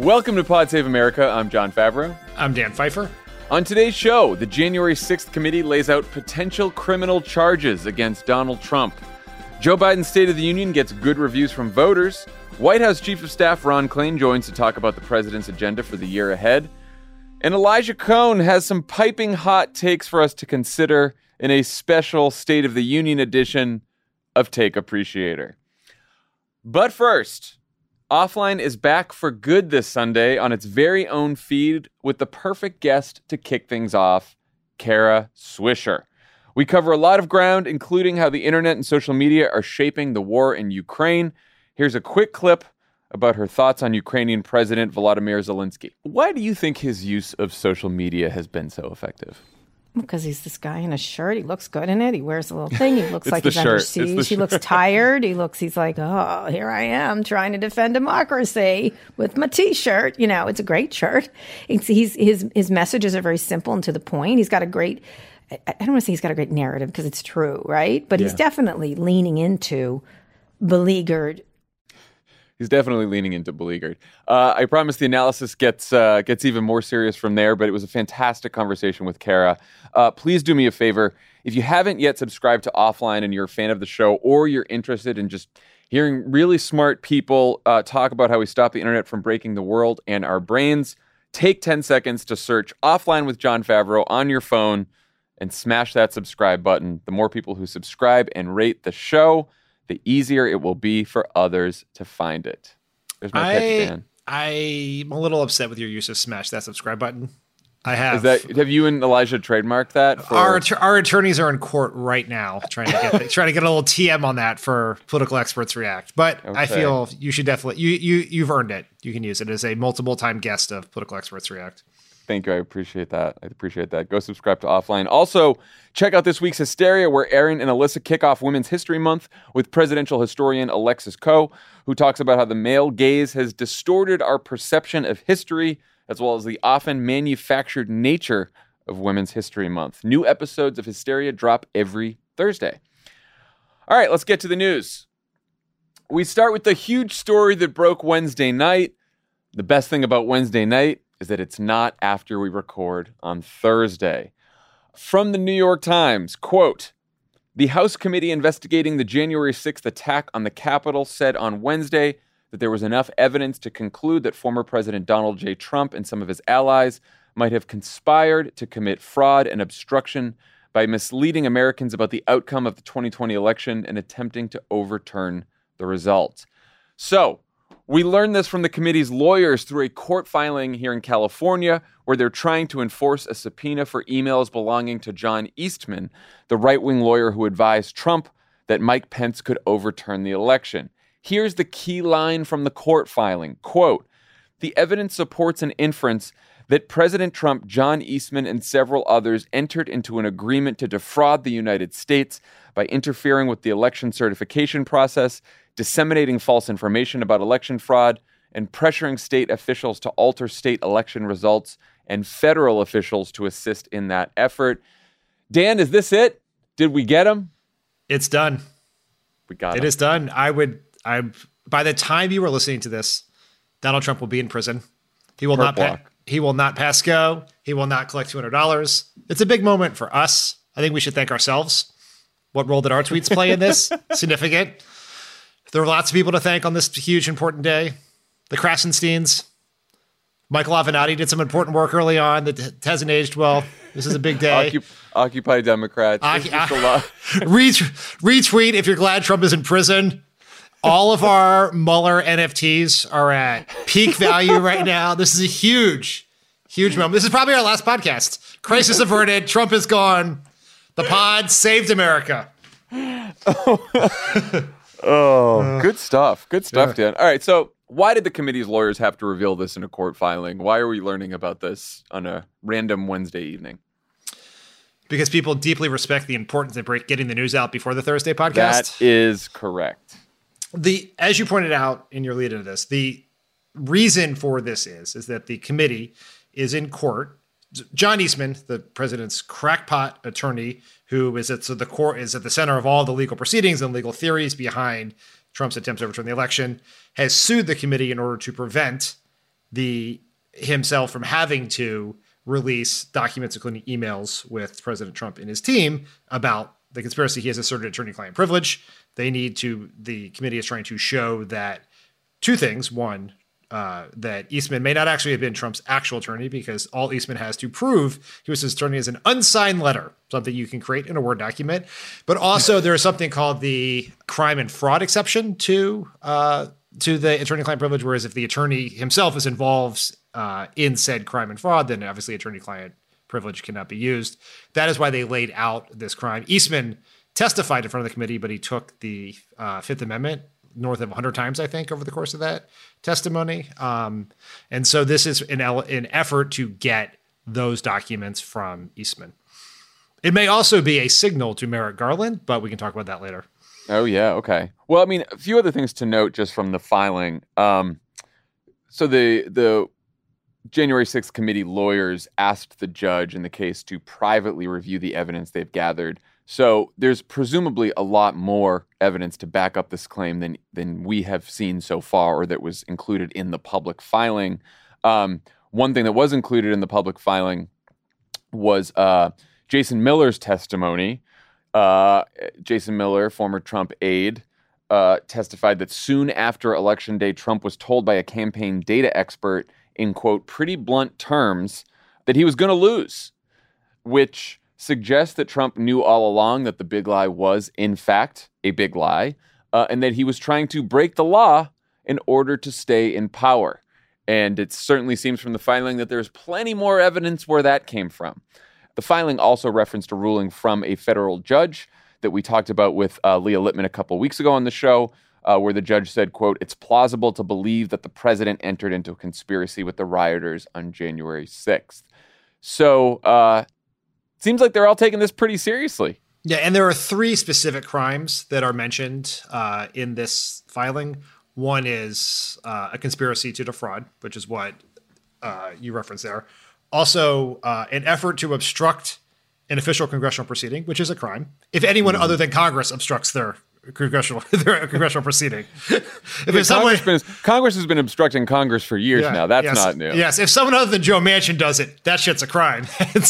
Welcome to Pod Save America. I'm John Favreau. I'm Dan Pfeiffer. On today's show, the January 6th committee lays out potential criminal charges against Donald Trump. Joe Biden's State of the Union gets good reviews from voters. White House Chief of Staff Ron Klain joins to talk about the president's agenda for the year ahead. And Elijah Cohn has some piping hot takes for us to consider in a special State of the Union edition of Take Appreciator. But first, Offline is back for good this Sunday on its very own feed with the perfect guest to kick things off, Kara Swisher. We cover a lot of ground, including how the internet and social media are shaping the war in Ukraine. Here's a quick clip about her thoughts on Ukrainian President Volodymyr Zelensky. Why do you think his use of social media has been so effective? Because he's this guy in a shirt. He looks good in it. He wears a little thing. He looks like he's under shirt. siege. He looks tired. He's like, oh, here I am trying to defend democracy with my T-shirt. You know, it's a great shirt. His messages are very simple and to the point. He's got a great, I don't want to say he's got a great narrative because it's true, right? But he's definitely leaning into beleaguered. He's definitely leaning into beleaguered. I promise the analysis gets even more serious from there, but it was a fantastic conversation with Kara. Please do me a favor. If you haven't yet subscribed to Offline and you're a fan of the show, or you're interested in just hearing really smart people talk about how we stop the internet from breaking the world and our brains, take 10 seconds to search Offline with John Favreau on your phone and smash that subscribe button. The more people who subscribe and rate the show, the easier it will be for others to find it. There's my pitch, Dan. I'm a little upset with your use of smash that subscribe button. I have. Have you and Elijah trademarked that? Our attorneys are in court right now trying to get a little TM on that for Political Experts React. But okay. I feel you should definitely you've earned it. You can use it as a multiple time guest of Political Experts React. Thank you. I appreciate that. Go subscribe to Offline. Also, check out this week's Hysteria, where Aaron and Alyssa kick off Women's History Month with presidential historian Alexis Coe, who talks about how the male gaze has distorted our perception of history, as well as the often manufactured nature of Women's History Month. New episodes of Hysteria drop every Thursday. All right, let's get to the news. We start with the huge story that broke Wednesday night. The best thing about Wednesday night is that it's not after we record on Thursday. From the New York Times, quote, the House committee investigating the January 6th attack on the Capitol said on Wednesday that there was enough evidence to conclude that former President Donald J. Trump and some of his allies might have conspired to commit fraud and obstruction by misleading Americans about the outcome of the 2020 election and attempting to overturn the results. So, we learned this from the committee's lawyers through a court filing here in California, where they're trying to enforce a subpoena for emails belonging to John Eastman, the right-wing lawyer who advised Trump that Mike Pence could overturn the election. Here's the key line from the court filing. Quote, the evidence supports an inference that President Trump, John Eastman, and several others entered into an agreement to defraud the United States by interfering with the election certification process, disseminating false information about election fraud, and pressuring state officials to alter state election results and federal officials to assist in that effort. Dan, is this it? Did we get him? It's done. We got him. It is done. By the time you were listening to this, Donald Trump will be in prison. He will not pass go. He will not collect $200. It's a big moment for us. I think we should thank ourselves. What role did our tweets play in this? Significant. There are lots of people to thank on this huge, important day. The Krasensteins. Michael Avenatti did some important work early on that hasn't aged well. This is a big day. Occupy Democrats. Retweet if you're glad Trump is in prison. All of our Mueller NFTs are at peak value right now. This is a huge, huge moment. This is probably our last podcast. Crisis averted. Trump is gone. The pod saved America. Oh, good stuff. Good stuff, Dan. All right, so why did the committee's lawyers have to reveal this in a court filing? Why are we learning about this on a random Wednesday evening? Because people deeply respect the importance of getting the news out before the Thursday podcast. That is correct. As you pointed out in your lead into this, the reason for this is that the committee is in court. John Eastman, the president's crackpot attorney, who is at the center of all the legal proceedings and legal theories behind Trump's attempts to overturn the election, has sued the committee in order to prevent himself from having to release documents, including emails with President Trump and his team about the conspiracy. He has asserted attorney-client privilege. The committee is trying to show that two things. One, that Eastman may not actually have been Trump's actual attorney, because all Eastman has to prove he was his attorney is an unsigned letter, something you can create in a Word document. But also there is something called the crime and fraud exception to the attorney-client privilege, whereas if the attorney himself is involved in said crime and fraud, then obviously attorney-client privilege cannot be used. That is why they laid out this crime. Eastman testified in front of the committee, but he took the Fifth Amendment north of 100 times, I think, over the course of that testimony. And so this is an effort to get those documents from Eastman. It may also be a signal to Merrick Garland, but we can talk about that later. Oh, yeah. Okay. Well, I mean, a few other things to note just from the filing. So the January 6th committee lawyers asked the judge in the case to privately review the evidence they've gathered. So there's presumably a lot more evidence to back up this claim than we have seen so far, or that was included in the public filing. One thing that was included in the public filing was Jason Miller's testimony. Jason Miller, former Trump aide, testified that soon after Election Day, Trump was told by a campaign data expert in, quote, pretty blunt terms, that he was going to lose, which suggests that Trump knew all along that the big lie was, in fact, a big lie, and that he was trying to break the law in order to stay in power. And it certainly seems from the filing that there's plenty more evidence where that came from. The filing also referenced a ruling from a federal judge that we talked about with Leah Littman a couple weeks ago on the show, where the judge said, quote, it's plausible to believe that the president entered into a conspiracy with the rioters on January 6th. So, seems like they're all taking this pretty seriously. Yeah, and there are three specific crimes that are mentioned in this filing. One is a conspiracy to defraud, which is what you referenced there. Also, an effort to obstruct an official congressional proceeding, which is a crime. If anyone other than Congress obstructs their congressional proceeding. Congress has been obstructing Congress for years now. That's not new. Yes, if someone other than Joe Manchin does it, that shit's a crime.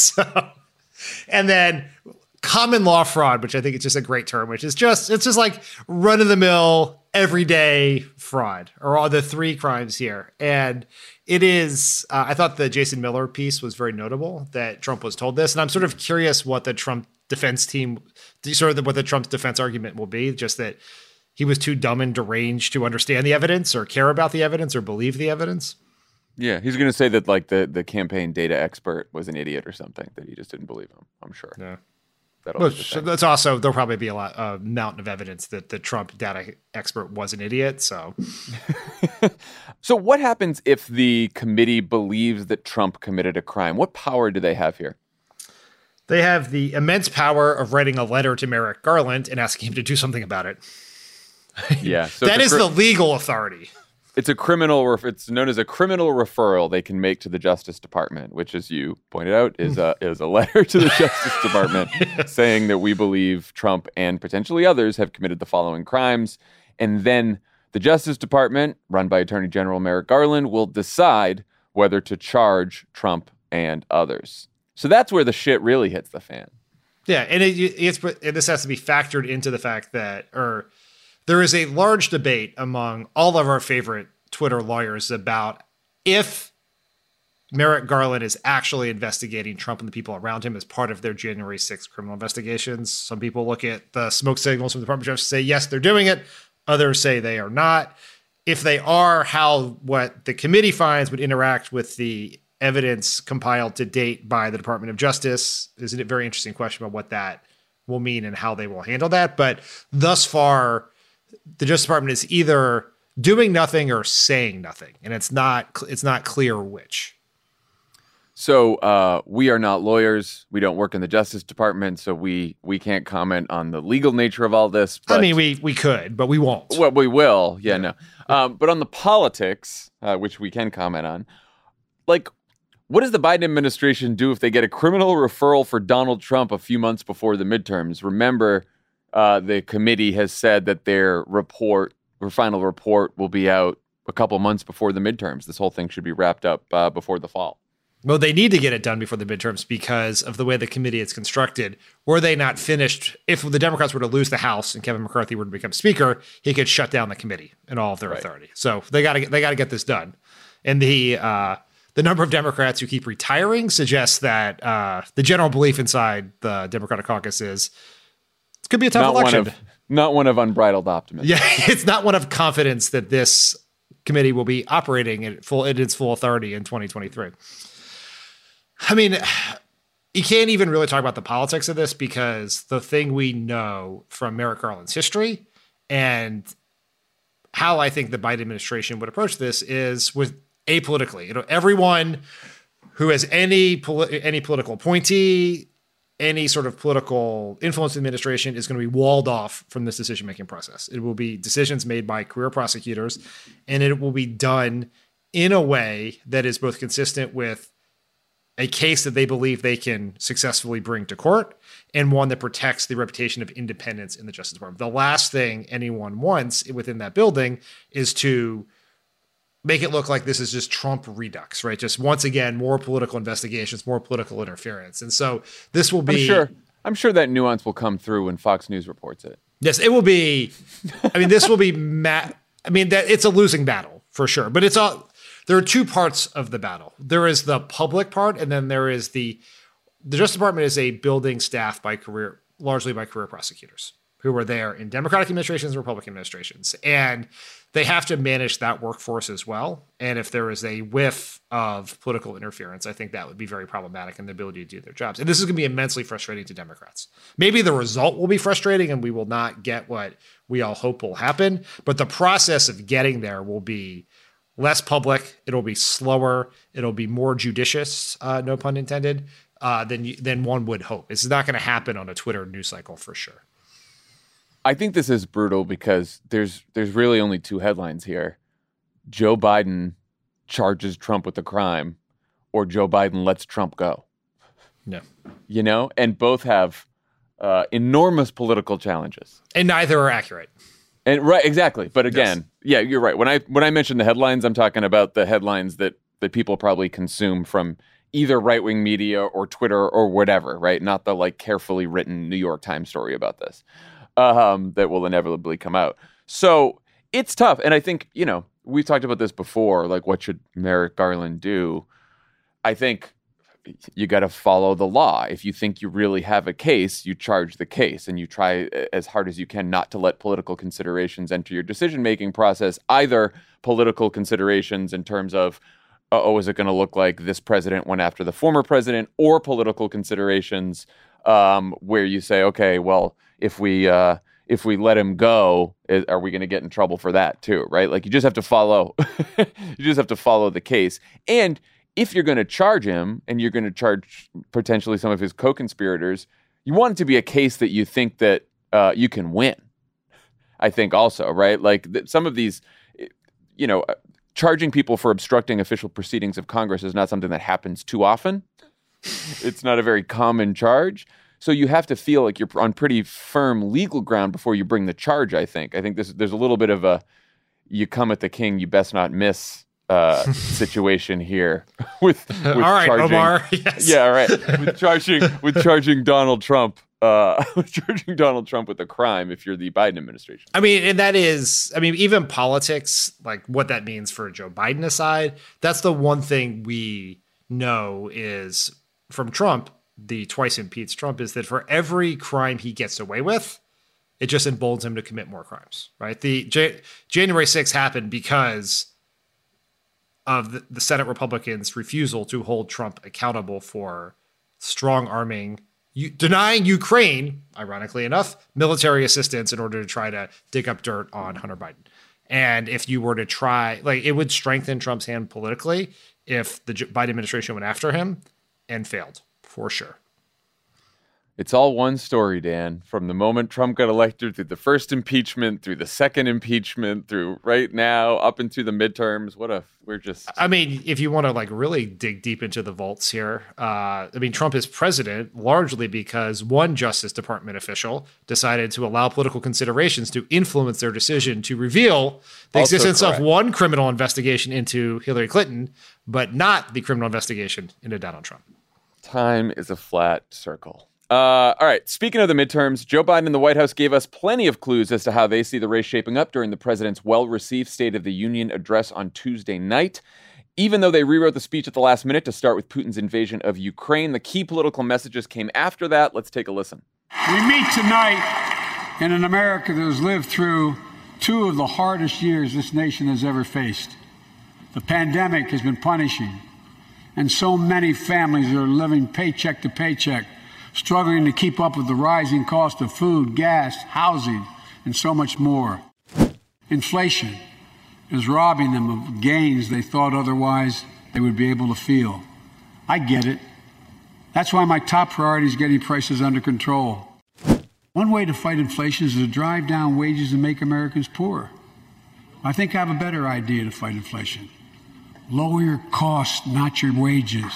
And then common law fraud, which I think is just a great term, which is it's just like run of the mill, everyday fraud, are all the three crimes here. And it is, I thought the Jason Miller piece was very notable that Trump was told this. And I'm sort of curious what the Trump defense team, what the Trump's defense argument will be, just that he was too dumb and deranged to understand the evidence or care about the evidence or believe the evidence. Yeah, he's going to say that like the campaign data expert was an idiot or something, that he just didn't believe him, I'm sure. Yeah. That's also, there'll probably be a mountain of evidence that the Trump data expert was an idiot. So, so what happens if the committee believes that Trump committed a crime? What power do they have here? They have the immense power of writing a letter to Merrick Garland and asking him to do something about it. Yeah, so that is the legal authority. It's known as a criminal referral they can make to the Justice Department, which, as you pointed out, is a letter to the Justice Department saying that we believe Trump and potentially others have committed the following crimes. And then the Justice Department, run by Attorney General Merrick Garland, will decide whether to charge Trump and others. So that's where the shit really hits the fan. Yeah, and this has to be factored into the fact that, there is a large debate among all of our favorite Twitter lawyers about if Merrick Garland is actually investigating Trump and the people around him as part of their January 6th criminal investigations. Some people look at the smoke signals from the Department of Justice and say, yes, they're doing it. Others say they are not. If they are, how what the committee finds would interact with the evidence compiled to date by the Department of Justice is a very interesting question about what that will mean and how they will handle that. But thus far, the Justice Department is either doing nothing or saying nothing, and it's not clear which. So we are not lawyers. We don't work in the Justice Department, so we can't comment on the legal nature of all this. But, I mean, we could, but we won't. Well, we will. Yeah. No. But on the politics, which we can comment on, like, what does the Biden administration do if they get a criminal referral for Donald Trump a few months before the midterms? Remember, the committee has said that their final report will be out a couple months before the midterms. This whole thing should be wrapped up before the fall. Well, they need to get it done before the midterms because of the way the committee is constructed. Were they not finished, if the Democrats were to lose the House and Kevin McCarthy were to become Speaker, he could shut down the committee and all of their authority. So they got to get this done. And the number of Democrats who keep retiring suggests that the general belief inside the Democratic caucus is it could be a tough election. Not one of unbridled optimism. Yeah, it's not one of confidence that this committee will be operating at its full authority in 2023. I mean, you can't even really talk about the politics of this because the thing we know from Merrick Garland's history and how I think the Biden administration would approach this is with apolitically. You know, everyone who has any political appointee, any sort of political influence in the administration is going to be walled off from this decision-making process. It will be decisions made by career prosecutors, and it will be done in a way that is both consistent with a case that they believe they can successfully bring to court and one that protects the reputation of independence in the Justice Department. The last thing anyone wants within that building is to make it look like this is just Trump redux, right? Just once again, more political investigations, more political interference. And so this will be... I'm sure that nuance will come through when Fox News reports it. Yes, it will be... I mean, this will be... it's a losing battle, for sure. But it's all... There are two parts of the battle. There is the public part, and then there is the Justice Department is a building staffed largely by career prosecutors who were there in Democratic administrations and Republican administrations. And they have to manage that workforce as well. And if there is a whiff of political interference, I think that would be very problematic in the ability to do their jobs. And this is going to be immensely frustrating to Democrats. Maybe the result will be frustrating and we will not get what we all hope will happen. But the process of getting there will be less public. It'll be slower. It'll be more judicious, no pun intended, than one would hope. It's not going to happen on a Twitter news cycle for sure. I think this is brutal because there's really only two headlines here. Joe Biden charges Trump with a crime, or Joe Biden lets Trump go. No. You know, and both have enormous political challenges. And neither are accurate. And right, exactly. But again, yeah, you're right. When I mention the headlines, I'm talking about the headlines that people probably consume from either right-wing media or Twitter or whatever, right? Not the like carefully written New York Times story about this. That will inevitably come out. So it's tough. And I think, you know, we've talked about this before, like what should Merrick Garland do? I think you got to follow the law. If you think you really have a case, you charge the case and you try as hard as you can not to let political considerations enter your decision-making process, either political considerations in terms of, is it going to look like this president went after the former president, or political considerations where you say, okay, well, if we let him go, are we going to get in trouble for that too, right? Like you just have to follow, the case. And if you're going to charge him and you're going to charge potentially some of his co-conspirators, you want it to be a case that you think that you can win. I think also, right? Like some of these, you know, charging people for obstructing official proceedings of Congress is not something that happens too often. It's not a very common charge. So you have to feel like you're on pretty firm legal ground before you bring the charge, I think. I think there's a little bit of a you come at the king, you best not miss situation here with all right, charging, Omar. Yes. Yeah, right. With charging Donald Trump with a crime if you're the Biden administration. I mean, and that is, even politics, like what that means for Joe Biden aside, that's the one thing we know is from Trump, the twice impeached Trump, is that for every crime he gets away with, it just emboldens him to commit more crimes, right? The January 6th happened because of the Senate Republicans' refusal to hold Trump accountable for strong arming, denying Ukraine, ironically enough, military assistance in order to try to dig up dirt on Hunter Biden. And if you were to try, it would strengthen Trump's hand politically if the Biden administration went after him and failed, for sure. It's all one story, Dan. From the moment Trump got elected, through the first impeachment, through the second impeachment, through right now, up into the midterms. We're just... I mean, if you want to like really dig deep into the vaults here, I mean, Trump is president largely because one Justice Department official decided to allow political considerations to influence their decision to reveal the Also existence correct. of one criminal investigation into Hillary Clinton, but not the criminal investigation into Donald Trump. Time is a flat circle. All right. Speaking of the midterms, Joe Biden and the White House gave us plenty of clues as to how they see the race shaping up during the president's well-received State of the Union address on Tuesday night. Even though they rewrote the speech at the last minute to start with Putin's invasion of Ukraine, the key political messages came after that. Let's take a listen. We meet tonight in an America that has lived through two of the hardest years this nation has ever faced. The pandemic has been punishing, and so many families are living paycheck to paycheck, struggling to keep up with the rising cost of food, gas, housing, and so much more. Inflation is robbing them of gains they thought otherwise they would be able to feel. I get it. That's why my top priority is getting prices under control. One way to fight inflation is to drive down wages and make Americans poorer. I think I have a better idea to fight inflation. Lower your costs, not your wages.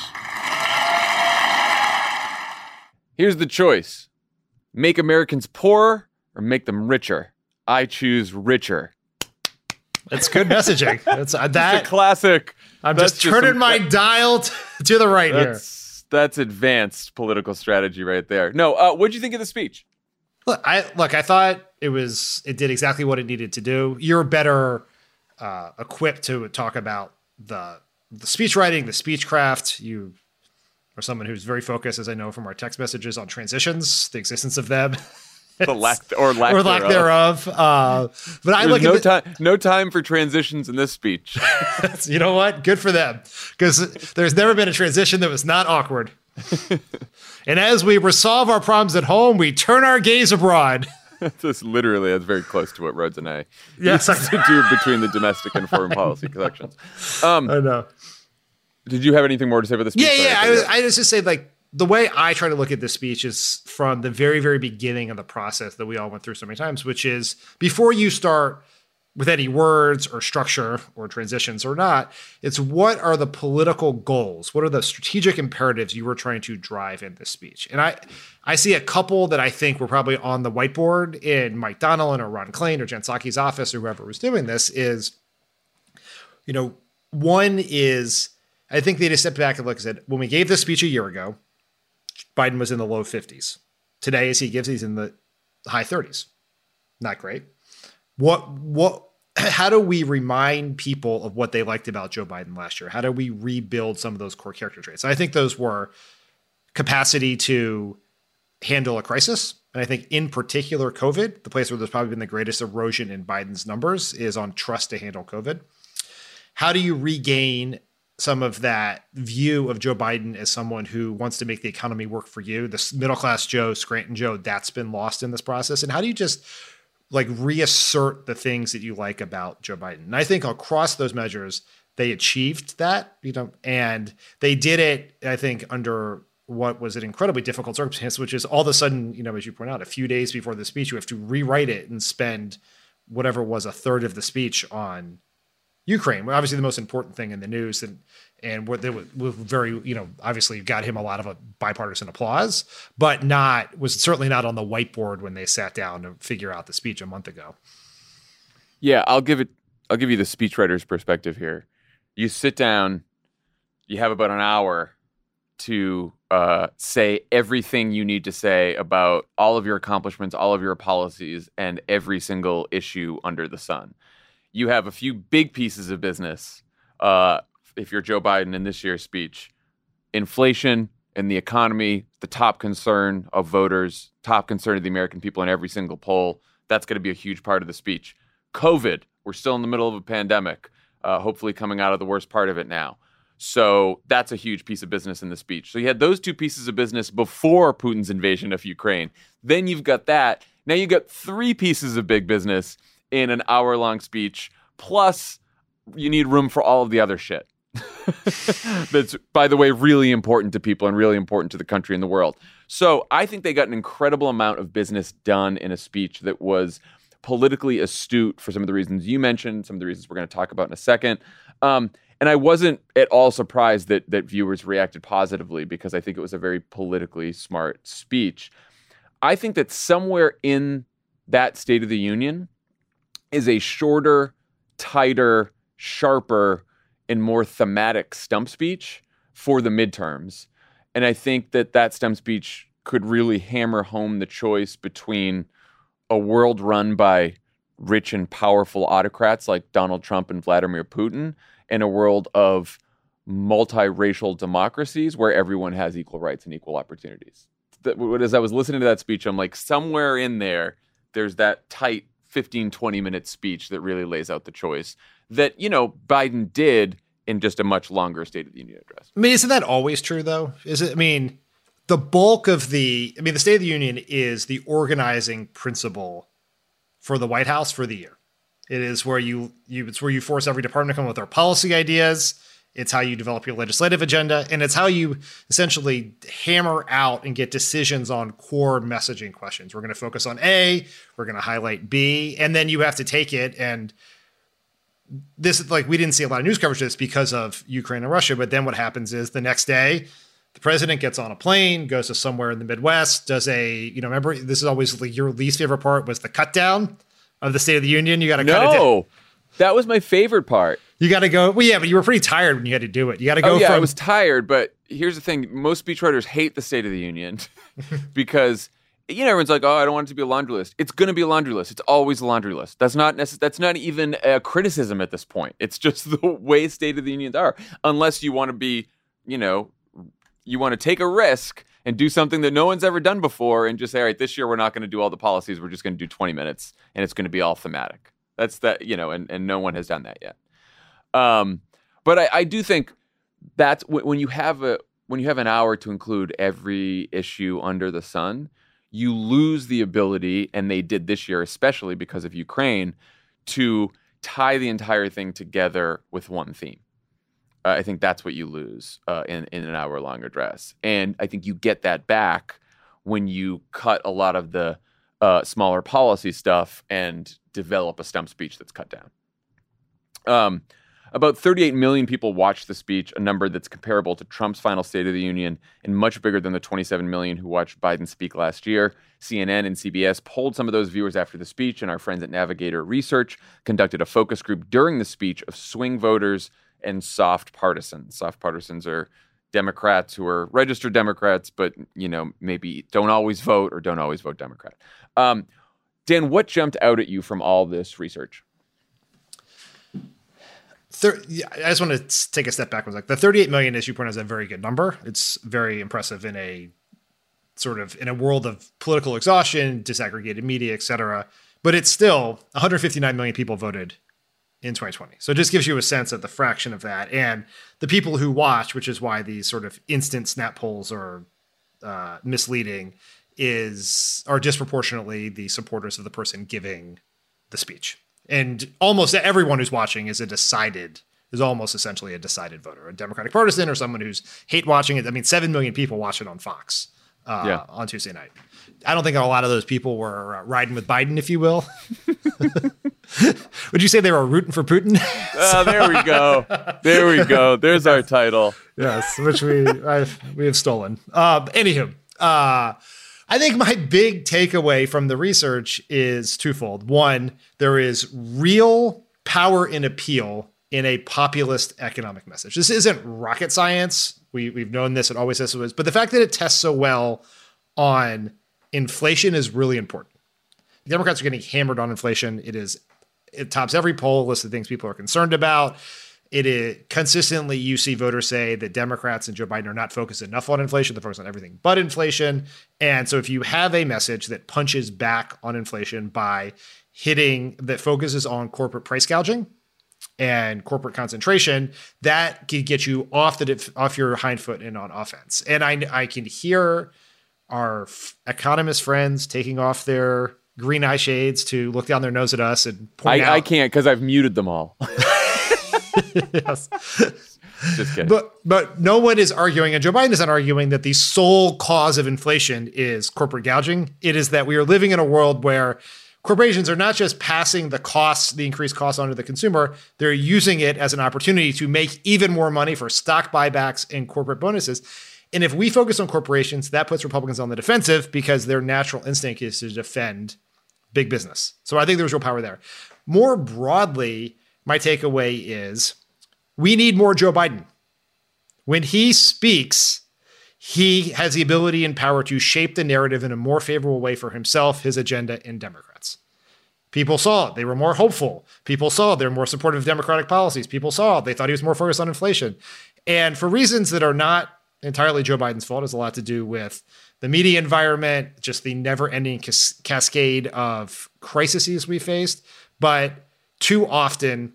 Here's the choice. Make Americans poorer or make them richer. I choose richer. That's good messaging. That's That's a classic. I'm just turning my dial to the right here. That's advanced political strategy right there. No, what'd you think of the speech? Look, I thought it did exactly what it needed to do. You're better equipped to talk about the speech writing, the speechcraft. You are someone who's very focused, as I know from our text messages, on transitions, the existence of them. The lack thereof. But I look at no time for transitions in this speech. You know what? Good for them, because there's never been a transition that was not awkward. And as we resolve our problems at home, we turn our gaze abroad. That's very close to what Rhodes and I used to do between the domestic and foreign policy collections. I know. Did you have anything more to say about the speech? I was just saying, like, the way I try to look at this speech is from the very, very beginning of the process that we all went through so many times, which is before you start with any words or structure or transitions or not, it's what are the political goals? What are the strategic imperatives you were trying to drive in this speech? And I see a couple that I think were probably on the whiteboard in Mike Donnellan or Ron Klain or Jen Psaki's office or whoever was doing this is, one is, I think they just stepped back and looked and said, when we gave this speech a year ago, Biden was in the low 50s. Today, as he gives, he's in the high 30s. Not great. How do we remind people of what they liked about Joe Biden last year? How do we rebuild some of those core character traits? And I think those were capacity to handle a crisis. And I think in particular, COVID, the place where there's probably been the greatest erosion in Biden's numbers is on trust to handle COVID. How do you regain some of that view of Joe Biden as someone who wants to make the economy work for you? This middle-class Joe, Scranton Joe, that's been lost in this process. And how do you just reassert the things that you like about Joe Biden? And I think across those measures, they achieved that, and they did it, I think, under what was an incredibly difficult circumstance, which is all of a sudden, as you point out, a few days before the speech, you have to rewrite it and spend whatever was a third of the speech on Ukraine. Obviously the most important thing in the news, and what they were very, obviously got him a lot of bipartisan applause, but was certainly not on the whiteboard when they sat down to figure out the speech a month ago. Yeah, I'll give you the speechwriter's perspective here. You sit down, you have about an hour to say everything you need to say about all of your accomplishments, all of your policies, and every single issue under the sun. You have a few big pieces of business, if you're Joe Biden in this year's speech. Inflation and the economy, the top concern of voters, top concern of the American people in every single poll. That's going to be a huge part of the speech. COVID, we're still in the middle of a pandemic, hopefully coming out of the worst part of it now. So that's a huge piece of business in the speech. So you had those two pieces of business before Putin's invasion of Ukraine. Then you've got that. Now you've got three pieces of big business in an hour-long speech, plus you need room for all of the other shit. That's, by the way, really important to people and really important to the country and the world. So I think they got an incredible amount of business done in a speech that was politically astute for some of the reasons you mentioned, some of the reasons we're going to talk about in a second. And I wasn't at all surprised that viewers reacted positively because I think it was a very politically smart speech. I think that somewhere in that State of the Union is a shorter, tighter, sharper, and more thematic stump speech for the midterms. And I think that stump speech could really hammer home the choice between a world run by rich and powerful autocrats like Donald Trump and Vladimir Putin and a world of multiracial democracies where everyone has equal rights and equal opportunities. As I was listening to that speech, I'm like, somewhere in there's that tight 15, 20-minute speech that really lays out the choice that, Biden did in just a much longer State of the Union address. I mean, isn't that always true, though? Is it? I mean, the bulk of the State of the Union is the organizing principle for the White House for the year. It is where it's where you force every department to come up with their policy ideas. It's how you develop your legislative agenda, and it's how you essentially hammer out and get decisions on core messaging questions. We're going to focus on A, we're going to highlight B, and then you have to take it. And this, we didn't see a lot of news coverage of this because of Ukraine and Russia, but then what happens is the next day, the president gets on a plane, goes to somewhere in the Midwest, does remember, this is always your least favorite part was the cut down of the State of the Union. You got to cut it down. No, that was my favorite part. You got to go. Well, yeah, but you were pretty tired when you had to do it. You got to go. Oh, yeah, I was tired. But here's the thing: most speechwriters hate the State of the Union because everyone's like, "Oh, I don't want it to be a laundry list." It's going to be a laundry list. It's always a laundry list. That's not even a criticism at this point. It's just the way State of the Unions are. Unless you want to be, you want to take a risk and do something that no one's ever done before, and just say, "All right, this year we're not going to do all the policies. We're just going to do 20 minutes, and it's going to be all thematic." That's that, and no one has done that yet. But I do think that's when you have an hour to include every issue under the sun, you lose the ability, and they did this year, especially because of Ukraine, to tie the entire thing together with one theme. I think that's what you lose in an hour-long address. And I think you get that back when you cut a lot of the smaller policy stuff and develop a stump speech that's cut down. About 38 million people watched the speech, a number that's comparable to Trump's final State of the Union and much bigger than the 27 million who watched Biden speak last year. CNN and CBS polled some of those viewers after the speech, and our friends at Navigator Research conducted a focus group during the speech of swing voters and soft partisans. Soft partisans are Democrats who are registered Democrats, but, maybe don't always vote or don't always vote Democrat. Dan, what jumped out at you from all this research? I just want to take a step back. The 38 million, as you point out, is a very good number. It's very impressive in a world of political exhaustion, disaggregated media, et cetera. But it's still 159 million people voted in 2020. So it just gives you a sense of the fraction of that. And the people who watch, which is why these sort of instant snap polls are misleading, are disproportionately the supporters of the person giving the speech. And almost everyone who's watching is almost essentially a decided voter, a Democratic partisan or someone who's hate watching it. I mean, 7 million people watch it on Fox on Tuesday night. I don't think a lot of those people were riding with Biden, if you will. Would you say they were rooting for Putin? There we go. There we go. There's our title. Yes, which we have stolen. Anywho, I think my big takeaway from the research is twofold. One, there is real power and appeal in a populist economic message. This isn't rocket science. We've known this. It always has to. But the fact that it tests so well on inflation is really important. The Democrats are getting hammered on inflation. It tops every poll list of things people are concerned about. It is consistently, you see voters say that Democrats and Joe Biden are not focused enough on inflation. They're focused on everything but inflation. And so if you have a message that punches back on inflation by that focuses on corporate price gouging and corporate concentration, that can get you off your hind foot and on offense. And I can hear our economist friends taking off their green eye shades to look down their nose at us and point out. I can't because I've muted them all. Yes. Just kidding. But no one is arguing, and Joe Biden is not arguing that the sole cause of inflation is corporate gouging. It is that we are living in a world where corporations are not just passing the increased costs onto the consumer, they're using it as an opportunity to make even more money for stock buybacks and corporate bonuses. And if we focus on corporations, that puts Republicans on the defensive because their natural instinct is to defend big business. So I think there's real power there. More broadly, my takeaway is we need more Joe Biden. When he speaks, he has the ability and power to shape the narrative in a more favorable way for himself, his agenda, and Democrats. People saw it. They were more hopeful. People saw they're more supportive of Democratic policies. People saw they thought he was more focused on inflation. And for reasons that are not entirely Joe Biden's fault, it has a lot to do with the media environment, just the never-ending cascade of crises we faced. But too often,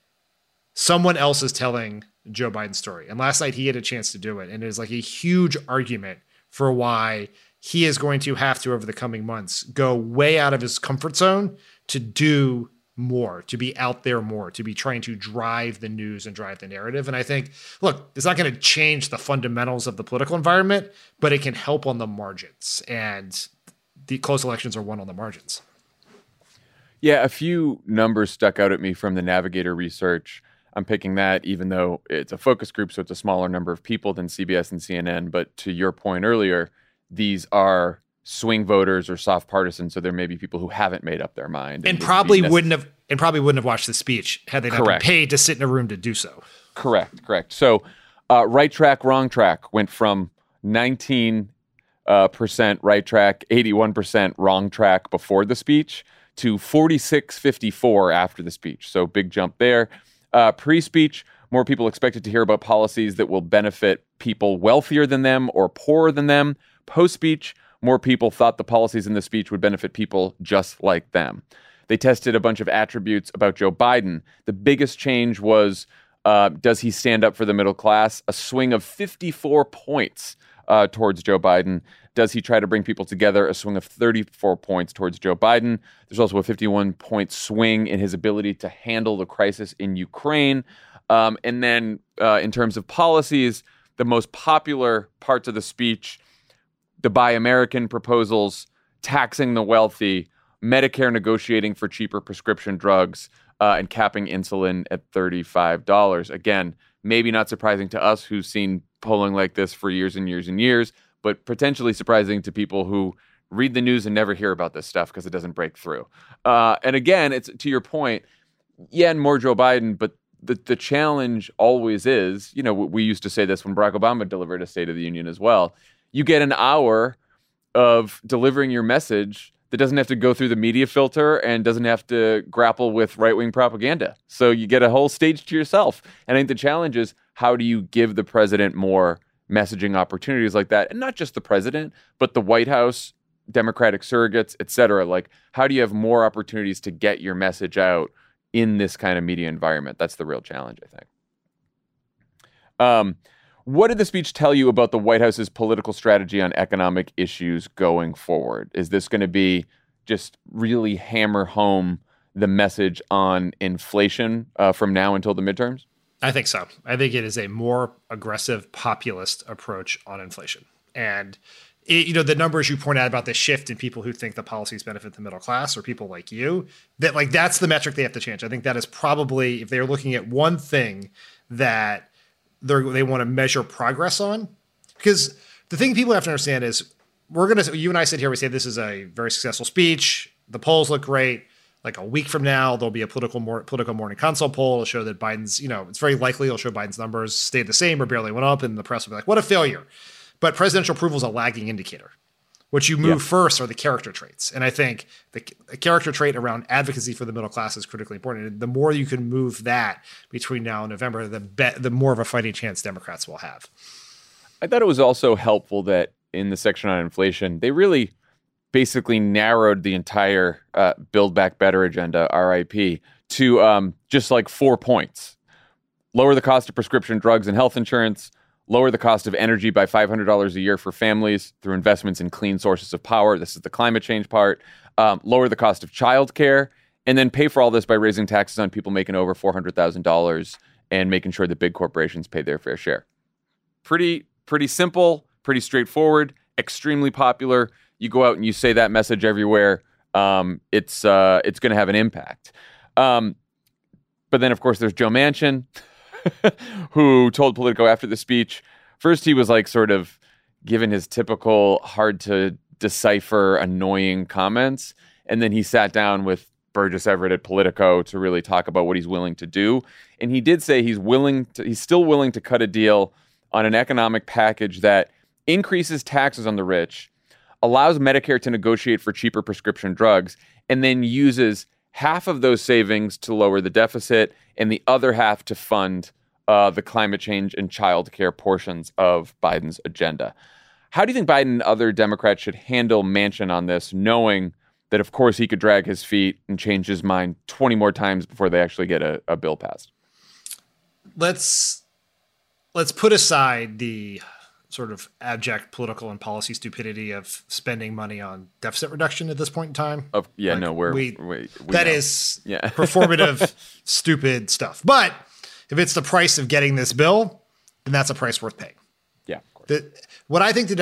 someone else is telling Joe Biden's story. And last night he had a chance to do it. And it is like a huge argument for why he is going to have to, over the coming months, go way out of his comfort zone to do more, to be out there more, to be trying to drive the news and drive the narrative. And I think, look, it's not going to change the fundamentals of the political environment, but it can help on the margins. And the close elections are won on the margins. Yeah, a few numbers stuck out at me from the Navigator research. I'm picking that even though it's a focus group, so it's a smaller number of people than CBS and CNN. But to your point earlier, these are swing voters or soft partisans, so there may be people who haven't made up their mind and probably wouldn't have watched the speech had they not been paid to sit in a room to do so. Correct. So right track, wrong track went from 19% right track, 81% wrong track before the speech to 46-54 after the speech. So big jump there. Pre-speech, more people expected to hear about policies that will benefit people wealthier than them or poorer than them. Post-speech, more people thought the policies in the speech would benefit people just like them. They tested a bunch of attributes about Joe Biden. The biggest change was, does he stand up for the middle class? A swing of 54 points towards Joe Biden. Does he try to bring people together? A swing of 34 points towards Joe Biden. There's also a 51-point swing in his ability to handle the crisis in Ukraine. And then in terms of policies, the most popular parts of the speech, the Buy American proposals, taxing the wealthy, Medicare negotiating for cheaper prescription drugs, and capping insulin at $35. Again, maybe not surprising to us who've seen polling like this for years and years and years, but potentially surprising to people who read the news and never hear about this stuff because it doesn't break through. And again, it's to your point, and more Joe Biden, but the challenge always is, we used to say this when Barack Obama delivered a State of the Union as well. You get an hour of delivering your message that doesn't have to go through the media filter and doesn't have to grapple with right-wing propaganda. So you get a whole stage to yourself. And I think the challenge is, how do you give the president more messaging opportunities like that? And not just the president, but the White House, Democratic surrogates, et cetera. Like, how do you have more opportunities to get your message out in this kind of media environment? That's the real challenge, I think. What did the speech tell you about the White House's political strategy on economic issues going forward? Is this going to be just really hammer home the message on inflation from now until the midterms? I think so. I think it is a more aggressive populist approach on inflation. And the numbers you point out about the shift in people who think the policies benefit the middle class or people like you, that's the metric they have to change. I think that is probably, if they're looking at one thing that they want to measure progress on, because the thing people have to understand is you and I sit here, we say this is a very successful speech. The polls look great. Like a week from now, there'll be a political morning consult poll. It'll show that Biden's, it's very likely it'll show Biden's numbers stayed the same or barely went up, and the press will be like, what a failure. But presidential approval is a lagging indicator. What you move first are the character traits. And I think the character trait around advocacy for the middle class is critically important. And the more you can move that between now and November, the more of a fighting chance Democrats will have. I thought it was also helpful that in the section on inflation, they really basically narrowed the entire Build Back Better agenda, RIP, to just like 4 points. Lower the cost of prescription drugs and health insurance, lower the cost of energy by $500 a year for families through investments in clean sources of power. This is the climate change part. Lower the cost of childcare, and then pay for all this by raising taxes on people making over $400,000 and making sure that big corporations pay their fair share. Pretty simple, pretty straightforward, extremely popular. You go out and you say that message everywhere. It's going to have an impact. But then, of course, there's Joe Manchin, who told Politico after the speech, first he was like sort of given his typical hard to decipher, annoying comments. And then he sat down with Burgess Everett at Politico to really talk about what he's willing to do. And he did say he's still willing to cut a deal on an economic package that increases taxes on the rich, allows Medicare to negotiate for cheaper prescription drugs, and then uses half of those savings to lower the deficit and the other half to fund the climate change and childcare portions of Biden's agenda. How do you think Biden and other Democrats should handle Manchin on this, knowing that, of course, he could drag his feet and change his mind 20 more times before they actually get a bill passed? Let's put aside the sort of abject political and policy stupidity of spending money on deficit reduction at this point in time. That is performative, stupid stuff. But if it's the price of getting this bill, then that's a price worth paying. Yeah, of course. What I think the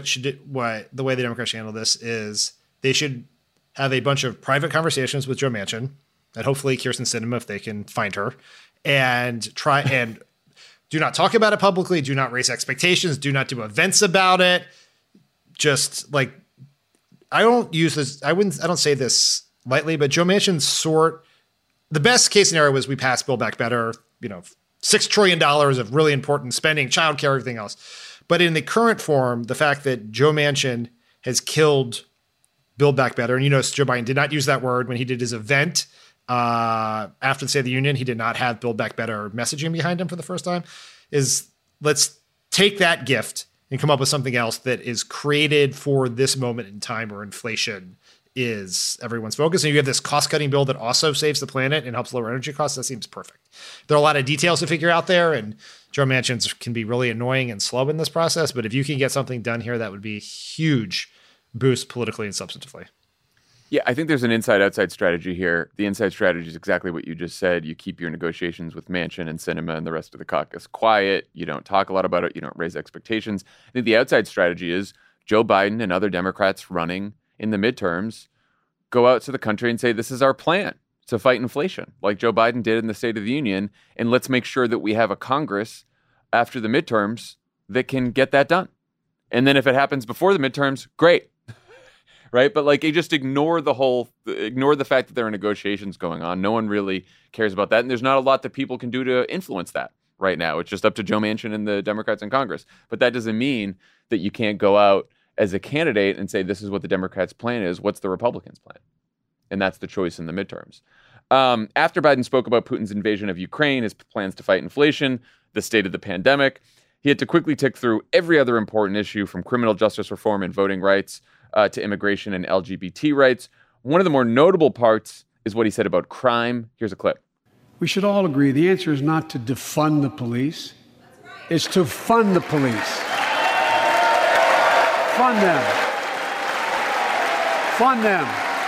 way the Democrats should handle this is they should have a bunch of private conversations with Joe Manchin and hopefully Kyrsten Sinema, if they can find her, and try and do not talk about it publicly. Do not raise expectations. Do not do events about it. Just like, I don't say this lightly, but Joe Manchin's the best case scenario was we pass Build Back Better, $6 trillion of really important spending, childcare, everything else. But in the current form, the fact that Joe Manchin has killed Build Back Better, and Joe Biden did not use that word when he did his event after the State of the Union. He did not have Build Back Better messaging behind him for the first time. Let's take that gift and come up with something else that is created for this moment in time where inflation is everyone's focus. And you have this cost-cutting bill that also saves the planet and helps lower energy costs. That seems perfect. There are a lot of details to figure out there, and Joe Manchin can be really annoying and slow in this process. But if you can get something done here, that would be a huge boost politically and substantively. Yeah, I think there's an inside-outside strategy here. The inside strategy is exactly what you just said. You keep your negotiations with Manchin and Sinema and the rest of the caucus quiet. You don't talk a lot about it. You don't raise expectations. I think the outside strategy is Joe Biden and other Democrats running in the midterms go out to the country and say, this is our plan to fight inflation, like Joe Biden did in the State of the Union. And let's make sure that we have a Congress after the midterms that can get that done. And then if it happens before the midterms, great. Right. But you just ignore the fact that there are negotiations going on. No one really cares about that. And there's not a lot that people can do to influence that right now. It's just up to Joe Manchin and the Democrats in Congress. But that doesn't mean that you can't go out as a candidate and say, this is what the Democrats' plan is. What's the Republicans' plan? And that's the choice in the midterms. After Biden spoke about Putin's invasion of Ukraine, his plans to fight inflation, the state of the pandemic, he had to quickly tick through every other important issue, from criminal justice reform and voting rights to immigration and LGBT rights. One of the more notable parts is what he said about crime. Here's a clip. We should all agree the answer is not to defund the police. It's to fund the police. Fund them. Fund them.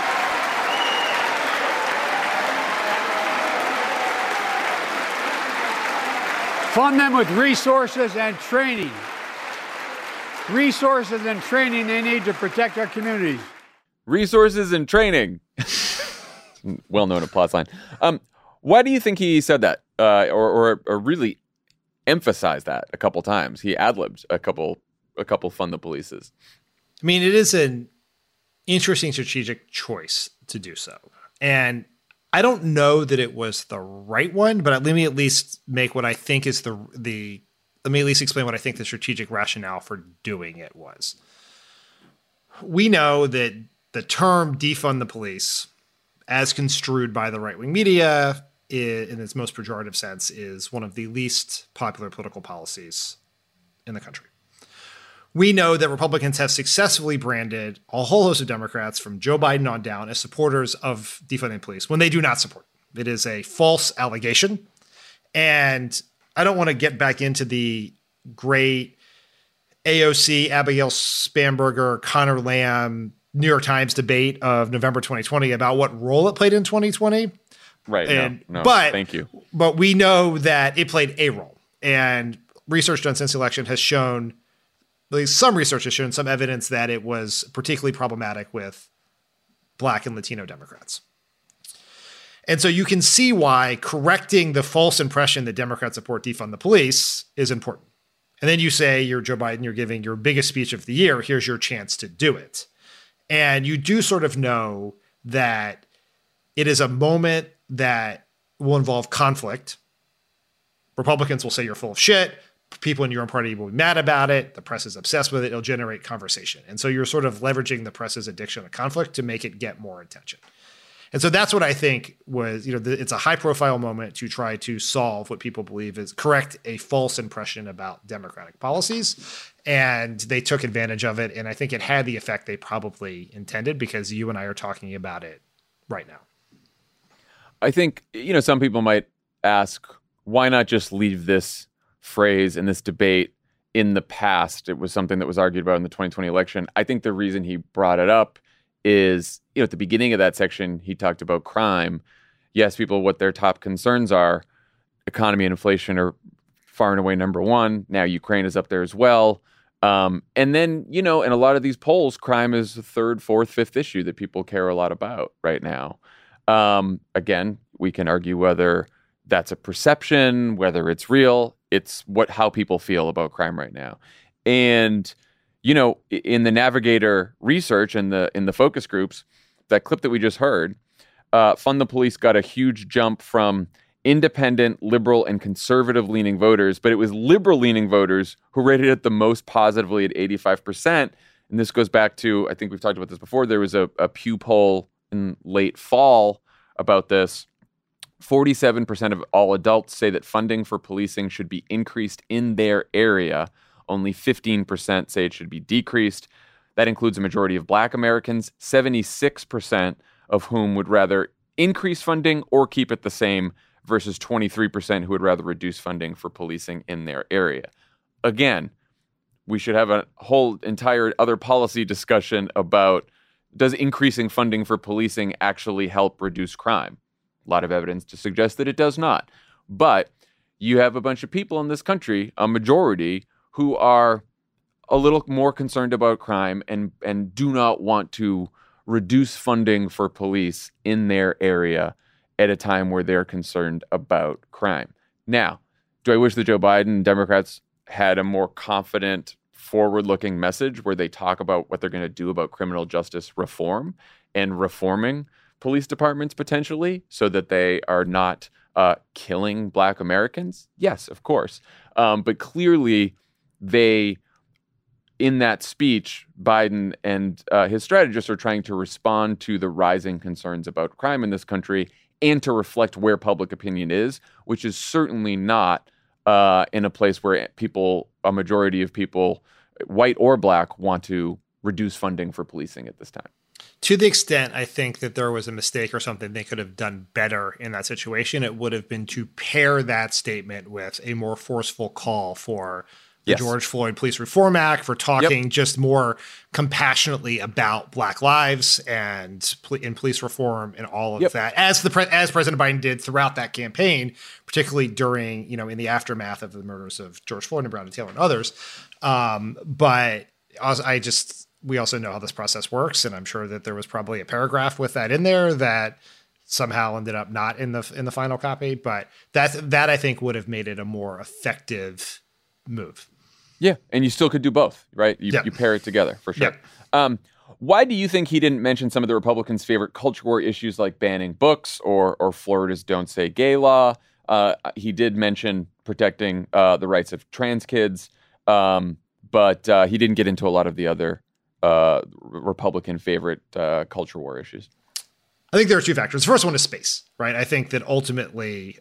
Fund them with resources and training. Resources and training they need to protect our communities. Resources and training. Well-known applause line. Why do you think he said that, or really emphasized that a couple times? He ad-libbed a couple fund the polices. I mean, it is an interesting strategic choice to do so. And I don't know that it was the right one, but let me at least make what I think is let me at least explain what I think the strategic rationale for doing it was. We know that the term defund the police, as construed by the right-wing media in its most pejorative sense, is one of the least popular political policies in the country. We know that Republicans have successfully branded a whole host of Democrats from Joe Biden on down as supporters of defunding police when they do not support it. It is a false allegation. And I don't want to get back into the great AOC, Abigail Spanberger, Connor Lamb, New York Times debate of November 2020 about what role it played in 2020. Right. And, no, but thank you. But we know that it played a role. And research done since the election has shown, at least some research has shown some evidence that it was particularly problematic with Black and Latino Democrats. And so you can see why correcting the false impression that Democrats support defund the police is important. And then you say you're Joe Biden, you're giving your biggest speech of the year. Here's your chance to do it. And you do sort of know that it is a moment that will involve conflict. Republicans will say you're full of shit. People in your own party will be mad about it. The press is obsessed with it. It'll generate conversation. And so you're sort of leveraging the press's addiction to conflict to make it get more attention. And so that's what I think was, it's a high profile moment to try to solve what people believe is correct a false impression about Democratic policies. And they took advantage of it. And I think it had the effect they probably intended, because you and I are talking about it right now. I think, some people might ask, why not just leave this phrase and this debate in the past? It was something that was argued about in the 2020 election. I think the reason he brought it up is, at the beginning of that section, he talked about crime. He asked people what their top concerns are. Economy and inflation are far and away number one. Now Ukraine is up there as well. And then, in a lot of these polls, crime is the third, fourth, fifth issue that people care a lot about right now. Again, we can argue whether that's a perception, whether it's real. It's how people feel about crime right now. And, in the Navigator research and in the focus groups, that clip that we just heard, Fund the Police got a huge jump from independent, liberal, and conservative-leaning voters, but it was liberal-leaning voters who rated it the most positively at 85%. And this goes back to, I think we've talked about this before, there was a Pew poll in late fall about this. 47% of all adults say that funding for policing should be increased in their area. Only 15% say it should be decreased. That includes a majority of Black Americans, 76% of whom would rather increase funding or keep it the same, versus 23% who would rather reduce funding for policing in their area. Again, we should have a whole entire other policy discussion about, does increasing funding for policing actually help reduce crime? A lot of evidence to suggest that it does not. But you have a bunch of people in this country, a majority, who are a little more concerned about crime and do not want to reduce funding for police in their area at a time where they're concerned about crime. Now, do I wish that Joe Biden and Democrats had a more confident, forward-looking message where they talk about what they're going to do about criminal justice reform and reforming police departments potentially so that they are not killing Black Americans? Yes, of course. But clearly in that speech, Biden and his strategists are trying to respond to the rising concerns about crime in this country and to reflect where public opinion is, which is certainly not in a place where a majority of people, white or Black, want to reduce funding for policing at this time. To the extent I think that there was a mistake or something they could have done better in that situation, it would have been to pair that statement with a more forceful call for the George Floyd Police Reform Act, for talking just more compassionately about Black lives and in police reform and all of that, as President Biden did throughout that campaign, particularly during, in the aftermath of the murders of George Floyd and Breonna Taylor and others. But we also know how this process works, and I'm sure that there was probably a paragraph with that in there that somehow ended up not in the final copy. But that I think would have made it a more effective move. Yeah, and you still could do both, right? You pair it together, for sure. Why do you think he didn't mention some of the Republicans' favorite culture war issues like banning books or Florida's Don't Say Gay law? He did mention protecting the rights of trans kids, but he didn't get into a lot of the other Republican favorite culture war issues. I think there are two factors. The first one is space, right? I think that ultimately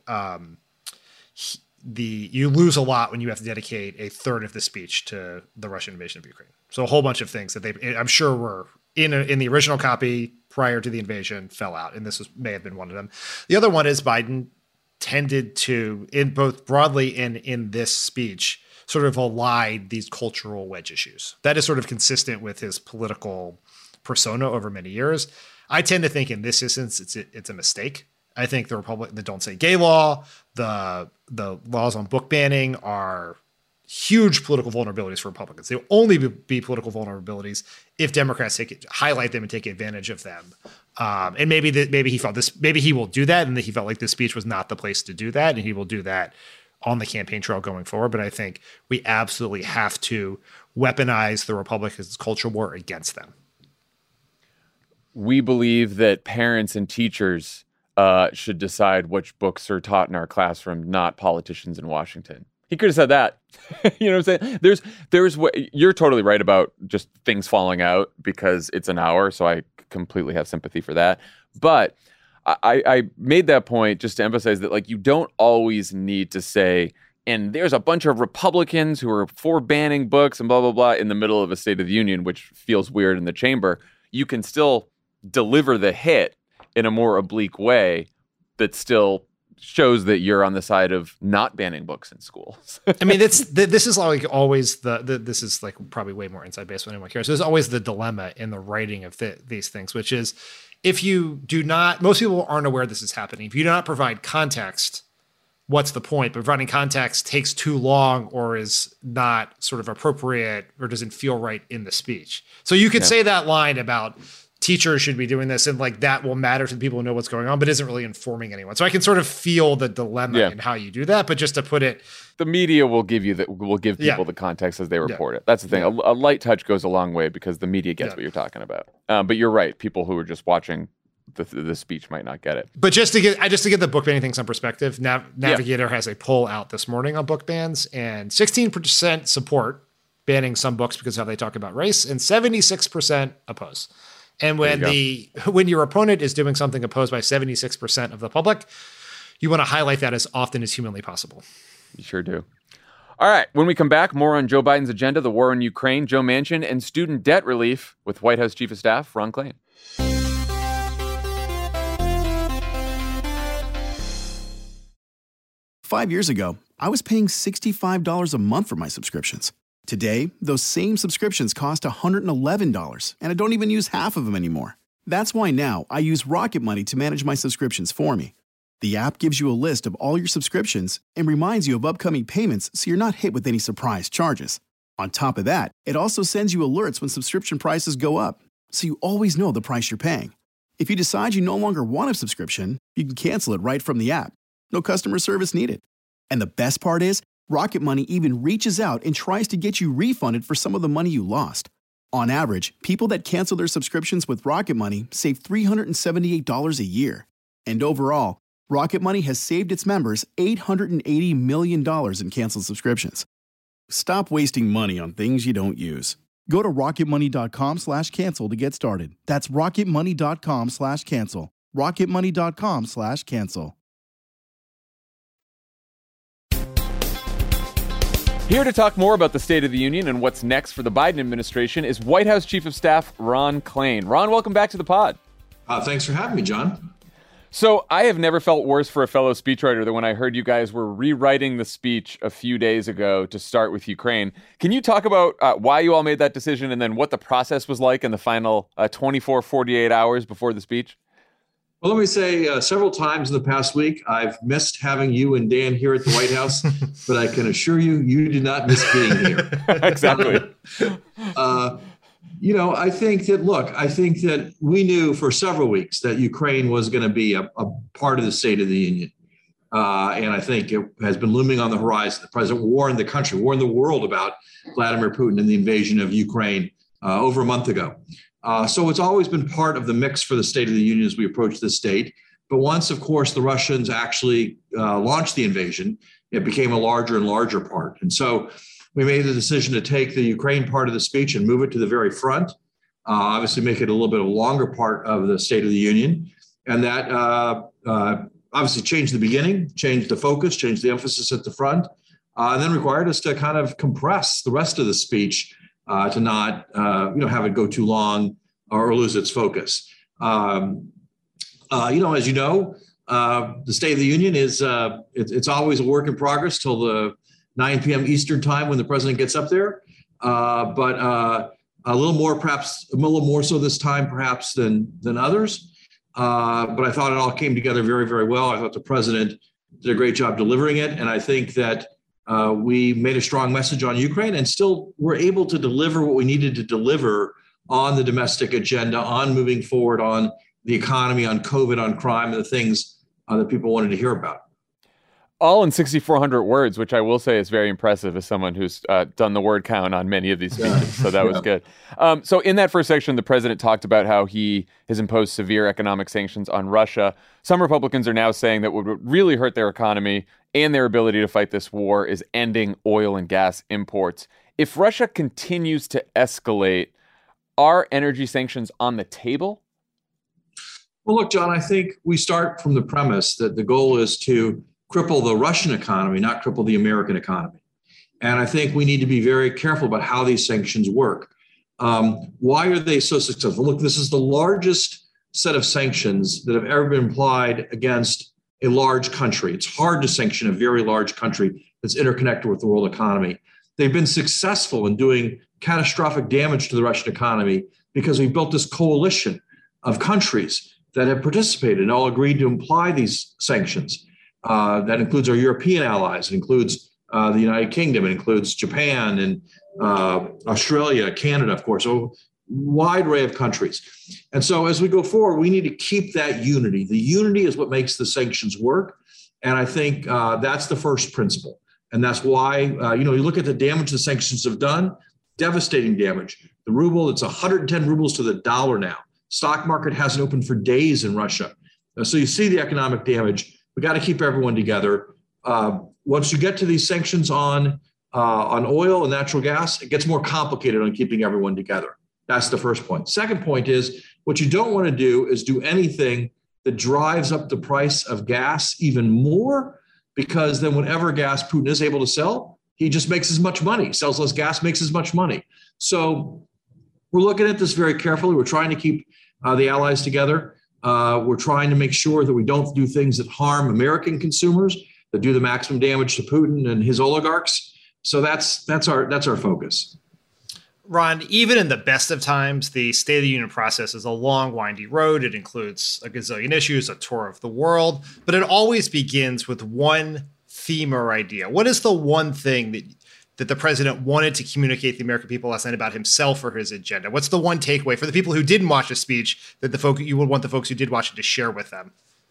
you lose a lot when you have to dedicate a third of the speech to the Russian invasion of Ukraine. So a whole bunch of things that I'm sure were in the original copy prior to the invasion fell out, and this may have been one of them. The other one is Biden tended to, in both broadly and in this speech, sort of allied these cultural wedge issues. That is sort of consistent with his political persona over many years. I tend to think in this instance it's a mistake. I think the Don't Say Gay law, the laws on book banning are huge political vulnerabilities for Republicans. They'll only be political vulnerabilities if Democrats highlight them and take advantage of them. And maybe he felt this. Maybe he will do that, and that he felt like this speech was not the place to do that, and he will do that on the campaign trail going forward. But I think we absolutely have to weaponize the Republicans' culture war against them. We believe that parents and teachers should decide which books are taught in our classroom, not politicians in Washington. He could have said that. You know what I'm saying? There's what you're totally right about, just things falling out because it's an hour. So I completely have sympathy for that. But I made that point just to emphasize that, like, you don't always need to say, and there's a bunch of Republicans who are for banning books and blah, blah, blah in the middle of a State of the Union, which feels weird in the chamber. You can still deliver the hit in a more oblique way that still shows that you're on the side of not banning books in schools. I mean, this is like always this is like probably way more inside based than anyone cares. There's always the dilemma in the writing of these things, which is if you do not, most people aren't aware this is happening. If you do not provide context, what's the point? But providing context takes too long or is not sort of appropriate or doesn't feel right in the speech. So you could say that line about teachers should be doing this and like that will matter to the people who know what's going on, but isn't really informing anyone. So I can sort of feel the dilemma in how you do that. But just to put it, the media will give people the context as they report it. That's the thing. A light touch goes a long way because the media gets what you're talking about. But you're right. People who are just watching the speech might not get it. But just to get the book banning thing some perspective, Navigator has a poll out this morning on book bans, and 16% support banning some books because of how they talk about race, and 76% oppose. And when your opponent is doing something opposed by 76% of the public, you want to highlight that as often as humanly possible. You sure do. All right. When we come back, more on Joe Biden's agenda, the war in Ukraine, Joe Manchin, and student debt relief with White House Chief of Staff Ron Klain. Five years ago, I was paying $65 a month for my subscriptions. Today, those same subscriptions cost $111, and I don't even use half of them anymore. That's why now I use Rocket Money to manage my subscriptions for me. The app gives you a list of all your subscriptions and reminds you of upcoming payments so you're not hit with any surprise charges. On top of that, it also sends you alerts when subscription prices go up, so you always know the price you're paying. If you decide you no longer want a subscription, you can cancel it right from the app. No customer service needed. And the best part is, Rocket Money even reaches out and tries to get you refunded for some of the money you lost. On average, people that cancel their subscriptions with Rocket Money save $378 a year. And overall, Rocket Money has saved its members $880 million in canceled subscriptions. Stop wasting money on things you don't use. Go to rocketmoney.com/cancel to get started. That's rocketmoney.com/cancel. rocketmoney.com/cancel. Here to talk more about the State of the Union and what's next for the Biden administration is White House Chief of Staff Ron Klain. Ron, welcome back to the pod. Thanks for having me, John. So I have never felt worse for a fellow speechwriter than when I heard you guys were rewriting the speech a few days ago to start with Ukraine. Can you talk about why you all made that decision and then what the process was like in the final 24, 48 hours before the speech? Well, let me say several times in the past week, I've missed having you and Dan here at the White House, but I can assure you, you did not miss being here. Exactly. I think that we knew for several weeks that Ukraine was going to be a part of the State of the Union. And I think it has been looming on the horizon. The president warned the country, warned the world about Vladimir Putin and the invasion of Ukraine over a month ago. So it's always been part of the mix for the State of the Union as we approach this date. But once, of course, the Russians actually launched the invasion, it became a larger and larger part. And so we made the decision to take the Ukraine part of the speech and move it to the very front, obviously make it a little bit of a longer part of the State of the Union. And that obviously changed the beginning, changed the focus, changed the emphasis at the front, and then required us to kind of compress the rest of the speech to not, have it go too long or lose its focus. As you know, the State of the Union is it's always a work in progress till the 9 p.m. Eastern time when the president gets up there. But a little more so this time, perhaps than others. But I thought it all came together very, very well. I thought the president did a great job delivering it. And I think that we made a strong message on Ukraine and still were able to deliver what we needed to deliver on the domestic agenda, on moving forward, on the economy, on COVID, on crime, and the things that people wanted to hear about. All in 6,400 words, which I will say is very impressive as someone who's done the word count on many of these speeches. So that was good. So in that first section, the president talked about how he has imposed severe economic sanctions on Russia. Some Republicans are now saying that what would really hurt their economy and their ability to fight this war is ending oil and gas imports. If Russia continues to escalate, are energy sanctions on the table? Well, look, John, I think we start from the premise that the goal is to cripple the Russian economy, not cripple the American economy. And I think we need to be very careful about how these sanctions work. Why are they so successful? Look, this is the largest set of sanctions that have ever been applied against a large country. It's hard to sanction a very large country that's interconnected with the world economy. They've been successful in doing catastrophic damage to the Russian economy because we built this coalition of countries that have participated and all agreed to apply these sanctions. That includes our European allies. It includes the United Kingdom. It includes Japan and Australia, Canada, of course, a wide array of countries. And so as we go forward, we need to keep that unity. The unity is what makes the sanctions work. And I think that's the first principle. And that's why, you look at the damage the sanctions have done, devastating damage. The ruble, it's 110 rubles to the dollar now. Stock market hasn't opened for days in Russia. So you see the economic damage. We got to keep everyone together. Once you get to these sanctions on oil and natural gas, it gets more complicated on keeping everyone together. That's the first point. Second point is what you don't want to do is do anything that drives up the price of gas even more, because then whatever gas Putin is able to sell, he just makes as much money. Sells less gas, makes as much money. So we're looking at this very carefully. We're trying to keep the allies together. We're trying to make sure that we don't do things that harm American consumers, that do the maximum damage to Putin and his oligarchs. So that's our focus. Ron, even in the best of times, the State of the Union process is a long, windy road. It includes a gazillion issues, a tour of the world, but it always begins with one theme or idea. What is the one thing that the president wanted to communicate to the American people last night about himself or his agenda? What's the one takeaway for the people who didn't watch the speech that you would want the folks who did watch it to share with them?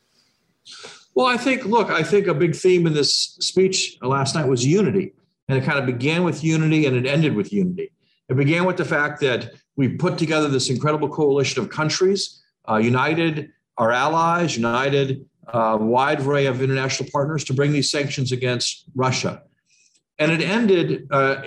Well, I think a big theme in this speech last night was unity. And it kind of began with unity and it ended with unity. It began with the fact that we put together this incredible coalition of countries, united our allies, united a wide array of international partners to bring these sanctions against Russia. And it ended,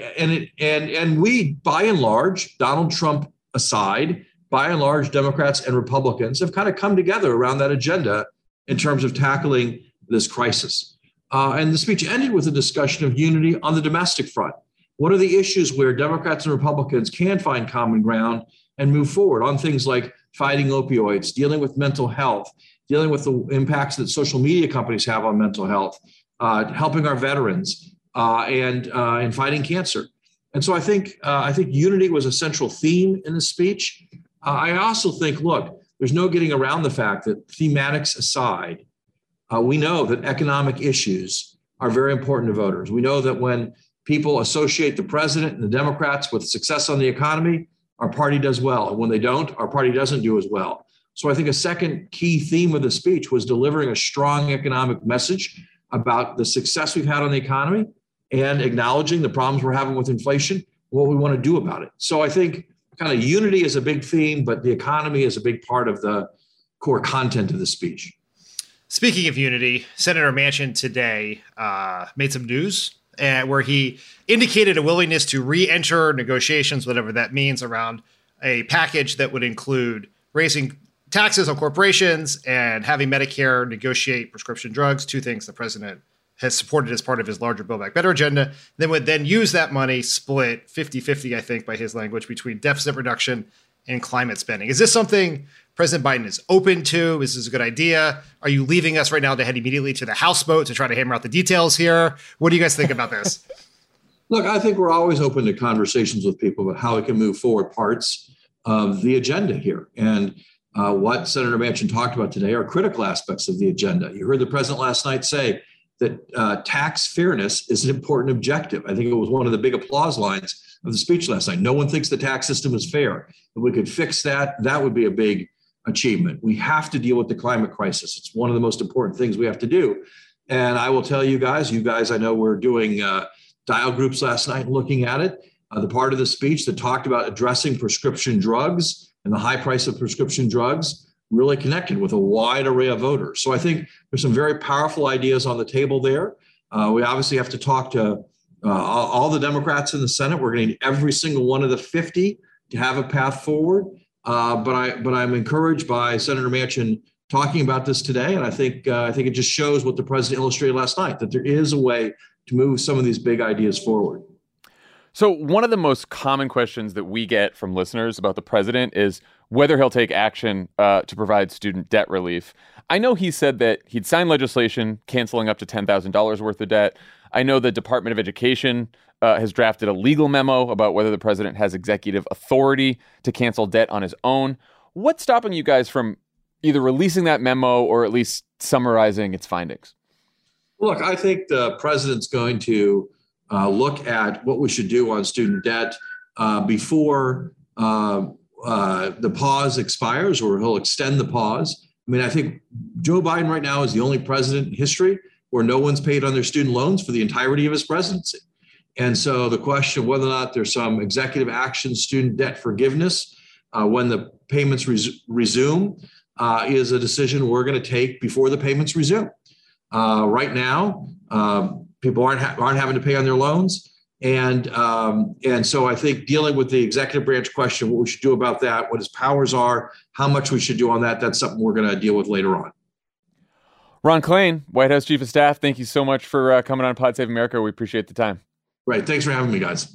and we, by and large, Donald Trump aside, by and large, Democrats and Republicans have kind of come together around that agenda in terms of tackling this crisis. And the speech ended with a discussion of unity on the domestic front. What are the issues where Democrats and Republicans can find common ground and move forward on things like fighting opioids, dealing with mental health, dealing with the impacts that social media companies have on mental health, helping our veterans, and fighting cancer. And so I think unity was a central theme in the speech. I also think, look, there's no getting around the fact that thematics aside, we know that economic issues are very important to voters. We know that when people associate the president and the Democrats with success on the economy, our party does well. And when they don't, our party doesn't do as well. So I think a second key theme of the speech was delivering a strong economic message about the success we've had on the economy and acknowledging the problems we're having with inflation, what we want to do about it. So I think kind of unity is a big theme, but the economy is a big part of the core content of the speech. Speaking of unity, Senator Manchin today made some news where he indicated a willingness to re-enter negotiations, whatever that means, around a package that would include raising taxes on corporations and having Medicare negotiate prescription drugs, two things the president has supported as part of his larger Build Back Better agenda, then would then use that money split 50-50, I think, by his language, between deficit reduction and climate spending. Is this something President Biden is open to? Is this a good idea? Are you leaving us right now to head immediately to the House vote to try to hammer out the details here? What do you guys think about this? Look, I think we're always open to conversations with people about how we can move forward parts of the agenda here. And what Senator Manchin talked about today are critical aspects of the agenda. You heard the president last night say that tax fairness is an important objective. I think it was one of the big applause lines of the speech last night. No one thinks the tax system is fair. If we could fix that, that would be a big achievement. We have to deal with the climate crisis. It's one of the most important things we have to do. And I will tell you guys, I know we're doing dial groups last night looking at it. The part of the speech that talked about addressing prescription drugs and the high price of prescription drugs really connected with a wide array of voters. So I think there's some very powerful ideas on the table there. We obviously have to talk to all the Democrats in the Senate. We're going to need every single one of the 50 to have a path forward. But I'm encouraged by Senator Manchin talking about this today, and I think it just shows what the president illustrated last night, that there is a way to move some of these big ideas forward. So one of the most common questions that we get from listeners about the president is whether he'll take action to provide student debt relief. I know he said that he'd sign legislation canceling up to $10,000 worth of debt. I know the Department of Education has drafted a legal memo about whether the president has executive authority to cancel debt on his own. What's stopping you guys from either releasing that memo or at least summarizing its findings? Look, I think the president's going to look at what we should do on student debt before the pause expires, or he'll extend the pause. I mean, I think Joe Biden right now is the only president in history where no one's paid on their student loans for the entirety of his presidency. And so the question of whether or not there's some executive action, student debt forgiveness, when the payments resume, is a decision we're going to take before the payments resume. Right now, people aren't having to pay on their loans. And so I think dealing with the executive branch question, what we should do about that, what his powers are, how much we should do on that, that's something we're going to deal with later on. Ron Klain, White House Chief of Staff, thank you so much for coming on Pod Save America. We appreciate the time. Right. Thanks for having me, guys.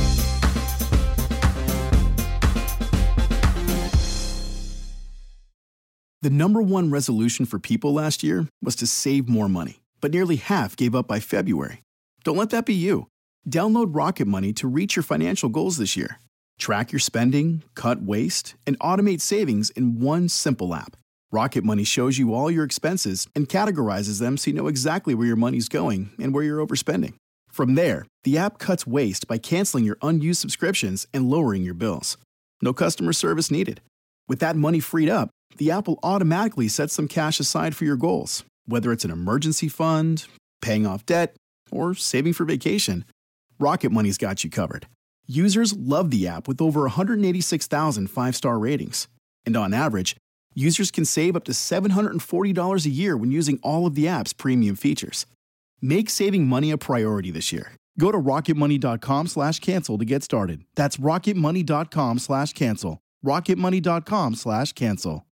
The number one resolution for people last year was to save more money, but nearly half gave up by February. Don't let that be you. Download Rocket Money to reach your financial goals this year. Track your spending, cut waste, and automate savings in one simple app. Rocket Money shows you all your expenses and categorizes them so you know exactly where your money's going and where you're overspending. From there, the app cuts waste by canceling your unused subscriptions and lowering your bills. No customer service needed. With that money freed up, the app will automatically set some cash aside for your goals, whether it's an emergency fund, paying off debt, or saving for vacation. Rocket Money's got you covered. Users love the app with over 186,000 five-star ratings. And on average, users can save up to $740 a year when using all of the app's premium features. Make saving money a priority this year. Go to rocketmoney.com/cancel to get started. That's rocketmoney.com/cancel. rocketmoney.com/cancel.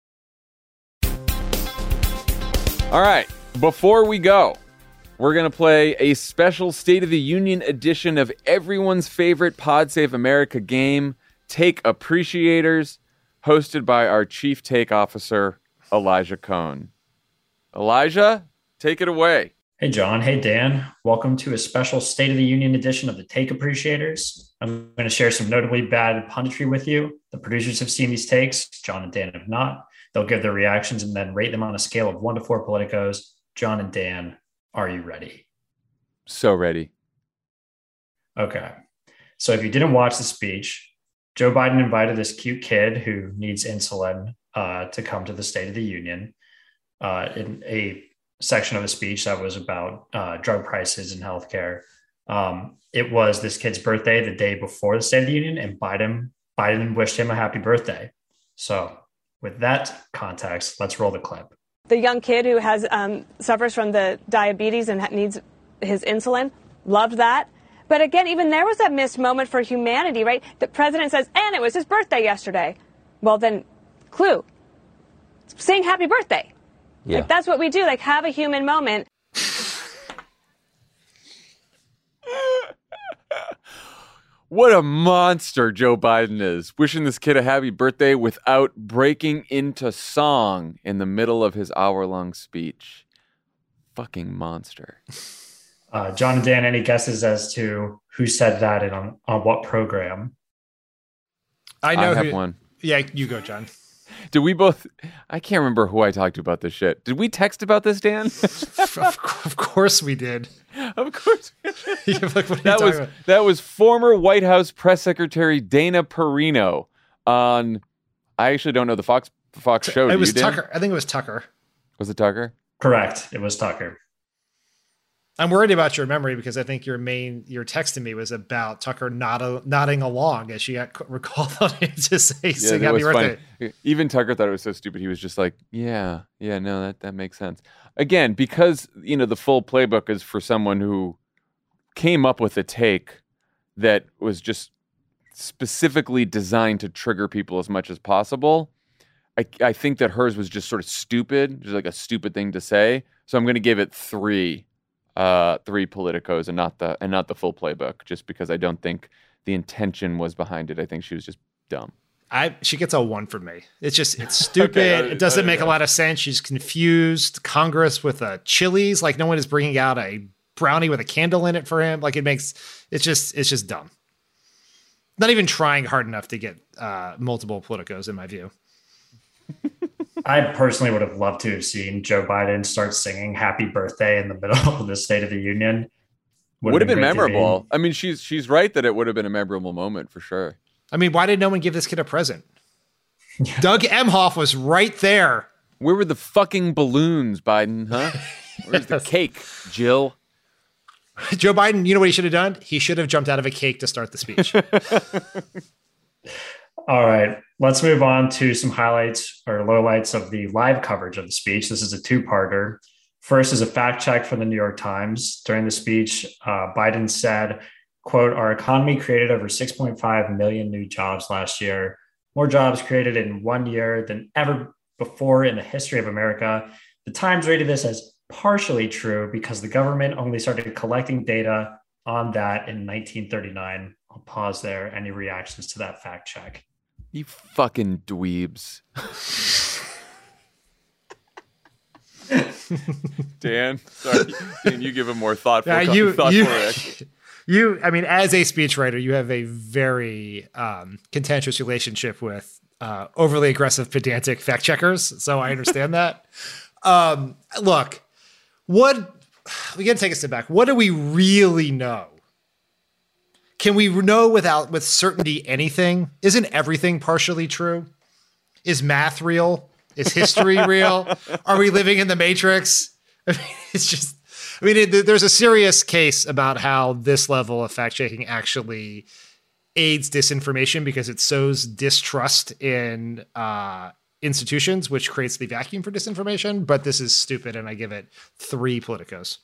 All right, before we go, we're going to play a special State of the Union edition of everyone's favorite Pod Save America game, Take Appreciators, hosted by our Chief Take Officer, Elijah Cohn. Elijah, take it away. Hey, John. Hey, Dan. Welcome to a special State of the Union edition of the Take Appreciators. I'm going to share some notably bad punditry with you. The producers have seen these takes. John and Dan have not. They'll give their reactions and then rate them on a scale of 1 to 4 politicos. John and Dan, are you ready? So ready. Okay. So if you didn't watch the speech, Joe Biden invited this cute kid who needs insulin to come to the State of the Union in a section of the speech that was about drug prices and healthcare. It was this kid's birthday the day before the State of the Union, and Biden wished him a happy birthday. So with that context, let's roll the clip. The young kid who has suffers from the diabetes and needs his insulin, loved that. But again, even there was that missed moment for humanity, right? The president says, and it was his birthday yesterday. Well, then, clue, sing happy birthday. Yeah. Like, that's what we do, like, have a human moment. What a monster Joe Biden is, wishing this kid a happy birthday without breaking into song in the middle of his hour-long speech. Fucking monster. John and Dan, any guesses as to who said that and on what program? I know I have one. Yeah, you go, John. Did we both? I can't remember who I talked to about this shit. Did we text about this, Dan? Of course we did. Of course. That was former White House press secretary Dana Perino on. I actually don't know the Fox show. It was Tucker. I think it was Tucker. Was it Tucker? Correct. It was Tucker. I'm worried about your memory because I think your text to me was about Tucker nodding along as she got recalled on it to say sing happy birthday. Funny. Even Tucker thought it was so stupid. He was just like, yeah, no, that makes sense. Again, because, the full playbook is for someone who came up with a take that was just specifically designed to trigger people as much as possible. I think that hers was just sort of stupid, just like a stupid thing to say. So I'm going to give it three politicos and not the full playbook, just because I don't think the intention was behind it. I think she was just dumb. She gets a 1 from me. It's stupid. Okay, it doesn't make a lot of sense. She's confused Congress with Chili's. Like, no one is bringing out a brownie with a candle in it for him. Like, it's just dumb. Not even trying hard enough to get multiple politicos, in my view. I personally would have loved to have seen Joe Biden start singing happy birthday in the middle of the State of the Union. Would have been memorable. I mean, she's right that it would have been a memorable moment for sure. I mean, why did no one give this kid a present? Doug Emhoff was right there. Where were the fucking balloons, Biden, huh? Where's the cake, Jill? Joe Biden, you know what he should have done? He should have jumped out of a cake to start the speech. All right, let's move on to some highlights or lowlights of the live coverage of the speech. This is a two-parter. First is a fact check from the New York Times. During the speech, Biden said, quote, "Our economy created over 6.5 million new jobs last year, more jobs created in 1 year than ever before in the history of America. The Times rated this as partially true because the government only started collecting data on that in 1939. I'll pause there. Any reactions to that fact check? You fucking dweebs. Dan, sorry. Dan, you give a more thoughtful reaction. I mean, as a speechwriter, you have a very contentious relationship with overly aggressive, pedantic fact checkers. So I understand that. Look, we got to take a step back. What do we really know? Can we know with certainty anything? Isn't everything partially true? Is math real? Is history real? Are we living in the Matrix? I mean, there's a serious case about how this level of fact checking actually aids disinformation because it sows distrust in institutions, which creates the vacuum for disinformation. But this is stupid, and I give it 3 politicos.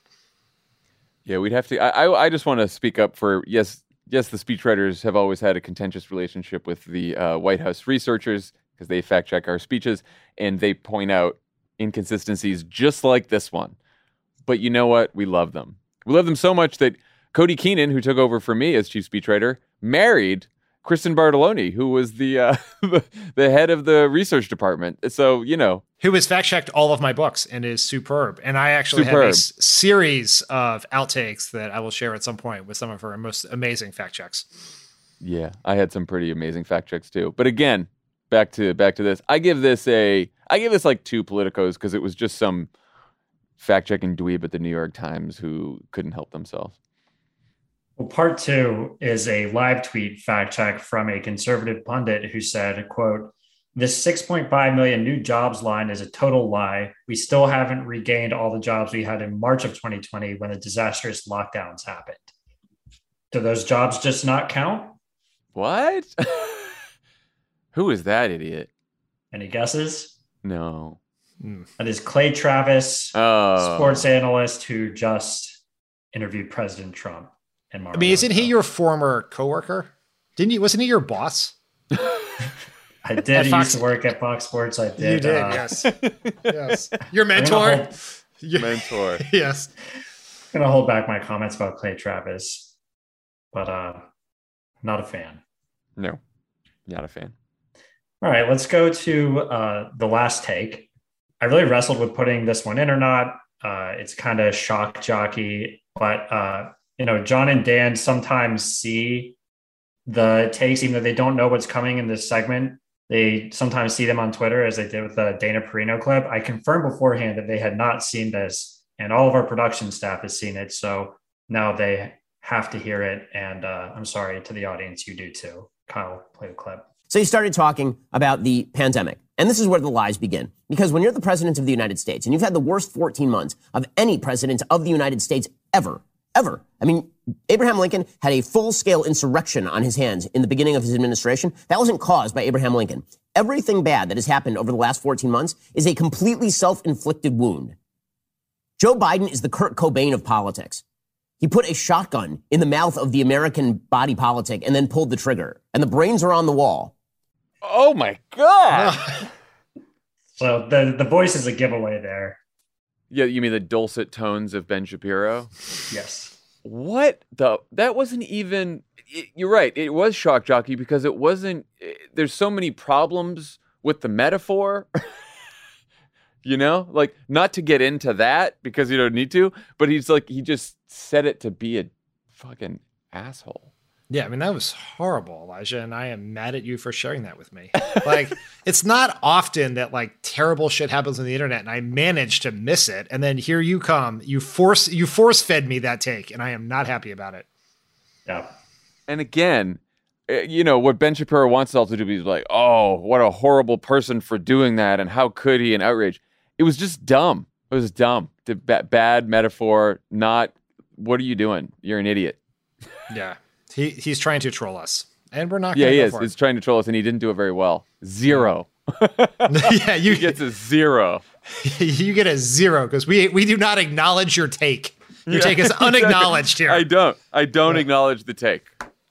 Yeah, we'd have to. I just want to speak up for yes. The speechwriters have always had a contentious relationship with the White House researchers because they fact check our speeches and they point out inconsistencies just like this one. But you know what? We love them. We love them so much that Cody Keenan, who took over for me as chief speechwriter, married Kristen Bartoloni, who was the head of the research department. So, who has fact checked all of my books and is superb. And I actually have a series of outtakes that I will share at some point with some of her most amazing fact checks. Yeah, I had some pretty amazing fact checks too. But again, back to this. I give this like 2 politicos because it was just some fact checking dweeb at the New York Times who couldn't help themselves. Well, part 2 is a live tweet fact check from a conservative pundit who said, quote, "This 6.5 million new jobs line is a total lie. We still haven't regained all the jobs we had in March of 2020 when the disastrous lockdowns happened." Do those jobs just not count? What? Who is that idiot? Any guesses? No. That is Clay Travis, sports analyst who just interviewed President Trump. I mean, isn't he your former coworker? Wasn't he your boss? I did used to work at Fox Sports. I did. You did, yes. Yes. Your mentor? Mentor. Yes. I'm going to hold back my comments about Clay Travis, but not a fan. No, not a fan. All right, let's go to the last take. I really wrestled with putting this one in or not. It's kind of shock jockey, but John and Dan sometimes see the takes, even though they don't know what's coming in this segment. They sometimes see them on Twitter, as they did with the Dana Perino clip. I confirmed beforehand that they had not seen this, and all of our production staff has seen it. So now they have to hear it. And I'm sorry to the audience, you do too. Kyle, play the clip. So you started talking about the pandemic. And this is where the lies begin. Because when you're the president of the United States and you've had the worst 14 months of any president of the United States ever. I mean, Abraham Lincoln had a full-scale insurrection on his hands in the beginning of his administration. That wasn't caused by Abraham Lincoln. Everything bad that has happened over the last 14 months is a completely self-inflicted wound. Joe Biden is the Kurt Cobain of politics. He put a shotgun in the mouth of the American body politic and then pulled the trigger. And the brains are on the wall. Oh, my God. So the voice is a giveaway there. Yeah, you mean the dulcet tones of Ben Shapiro? Yes. What the? That wasn't even. You're right. It was shock jockey because it wasn't. There's so many problems with the metaphor. You know, like, not to get into that because you don't need to, but he just said it to be a fucking asshole. Yeah, I mean, that was horrible, Elijah, and I am mad at you for sharing that with me. Like, it's not often that, like, terrible shit happens on the internet and I manage to miss it, and then here you come, you force-fed me that take, and I am not happy about it. Yeah. And again, you know, what Ben Shapiro wants us all to do is like, oh, what a horrible person for doing that, and how could he, and outrage. It was just dumb. It was dumb. Bad metaphor, not, what are you doing? You're an idiot. Yeah. He's trying to troll us, and we're not. Yeah, he is. He's trying to troll us, and he didn't do it very well. 0. Yeah, he gets a 0. You get a 0 because we do not acknowledge your take. Your take is unacknowledged here. I don't acknowledge the take.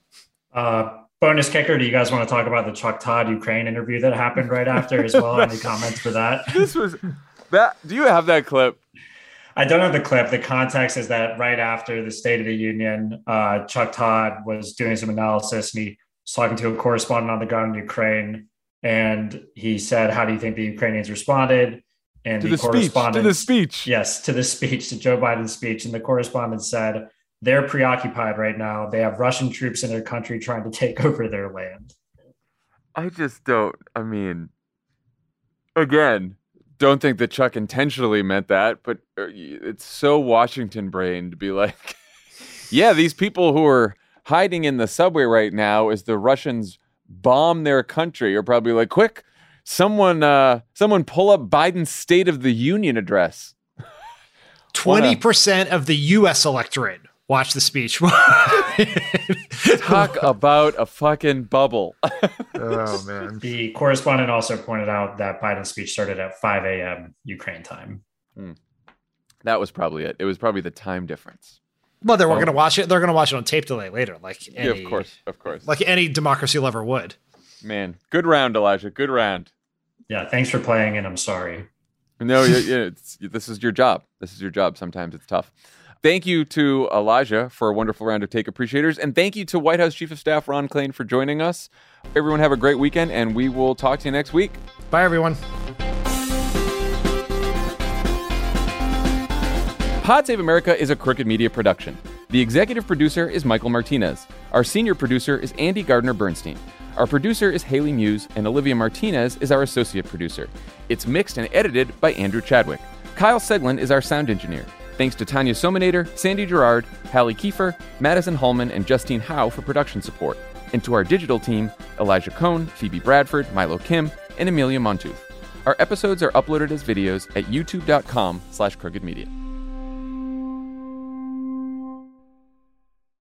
Bonus kicker. Do you guys want to talk about the Chuck Todd Ukraine interview that happened right after as well? Any comments for that? This was that. Do you have that clip? I don't have the clip. The context is that right after the State of the Union, Chuck Todd was doing some analysis, and he was talking to a correspondent on the ground in Ukraine, and he said, "How do you think the Ukrainians responded?" And to the speech. Yes, to the speech, to Joe Biden's speech. And the correspondent said, "They're preoccupied right now. They have Russian troops in their country trying to take over their land." I just don't. I mean, again, don't think that Chuck intentionally meant that, but it's so Washington brain to be like, yeah, these people who are hiding in the subway right now as the Russians bomb their country are probably like, quick, someone pull up Biden's State of the Union address. 20% of the U.S. electorate watch the speech. Talk about a fucking bubble. Oh, man. The correspondent also pointed out that Biden's speech started at 5 a.m. Ukraine time. That was probably it. It was probably the time difference. Well, they weren't going to watch it. They're going to watch it on tape delay later. Like any, yeah, of course. Like any democracy lover would. Man, good round, Elijah. Good round. Yeah, thanks for playing, and I'm sorry. No, this is your job. This is your job. Sometimes it's tough. Thank you to Elijah for a wonderful round of Take Appreciators. And thank you to White House Chief of Staff Ron Klain for joining us. Everyone have a great weekend, and we will talk to you next week. Bye, everyone. Pod Save America is a Crooked Media production. The executive producer is Michael Martinez. Our senior producer is Andy Gardner-Bernstein. Our producer is Haley Muse, and Olivia Martinez is our associate producer. It's mixed and edited by Andrew Chadwick. Kyle Seglin is our sound engineer. Thanks to Tanya Sominator, Sandy Gerard, Hallie Kiefer, Madison Hallman, and Justine Howe for production support. And to our digital team, Elijah Cohn, Phoebe Bradford, Milo Kim, and Amelia Montooth. Our episodes are uploaded as videos at youtube.com/crookedmedia.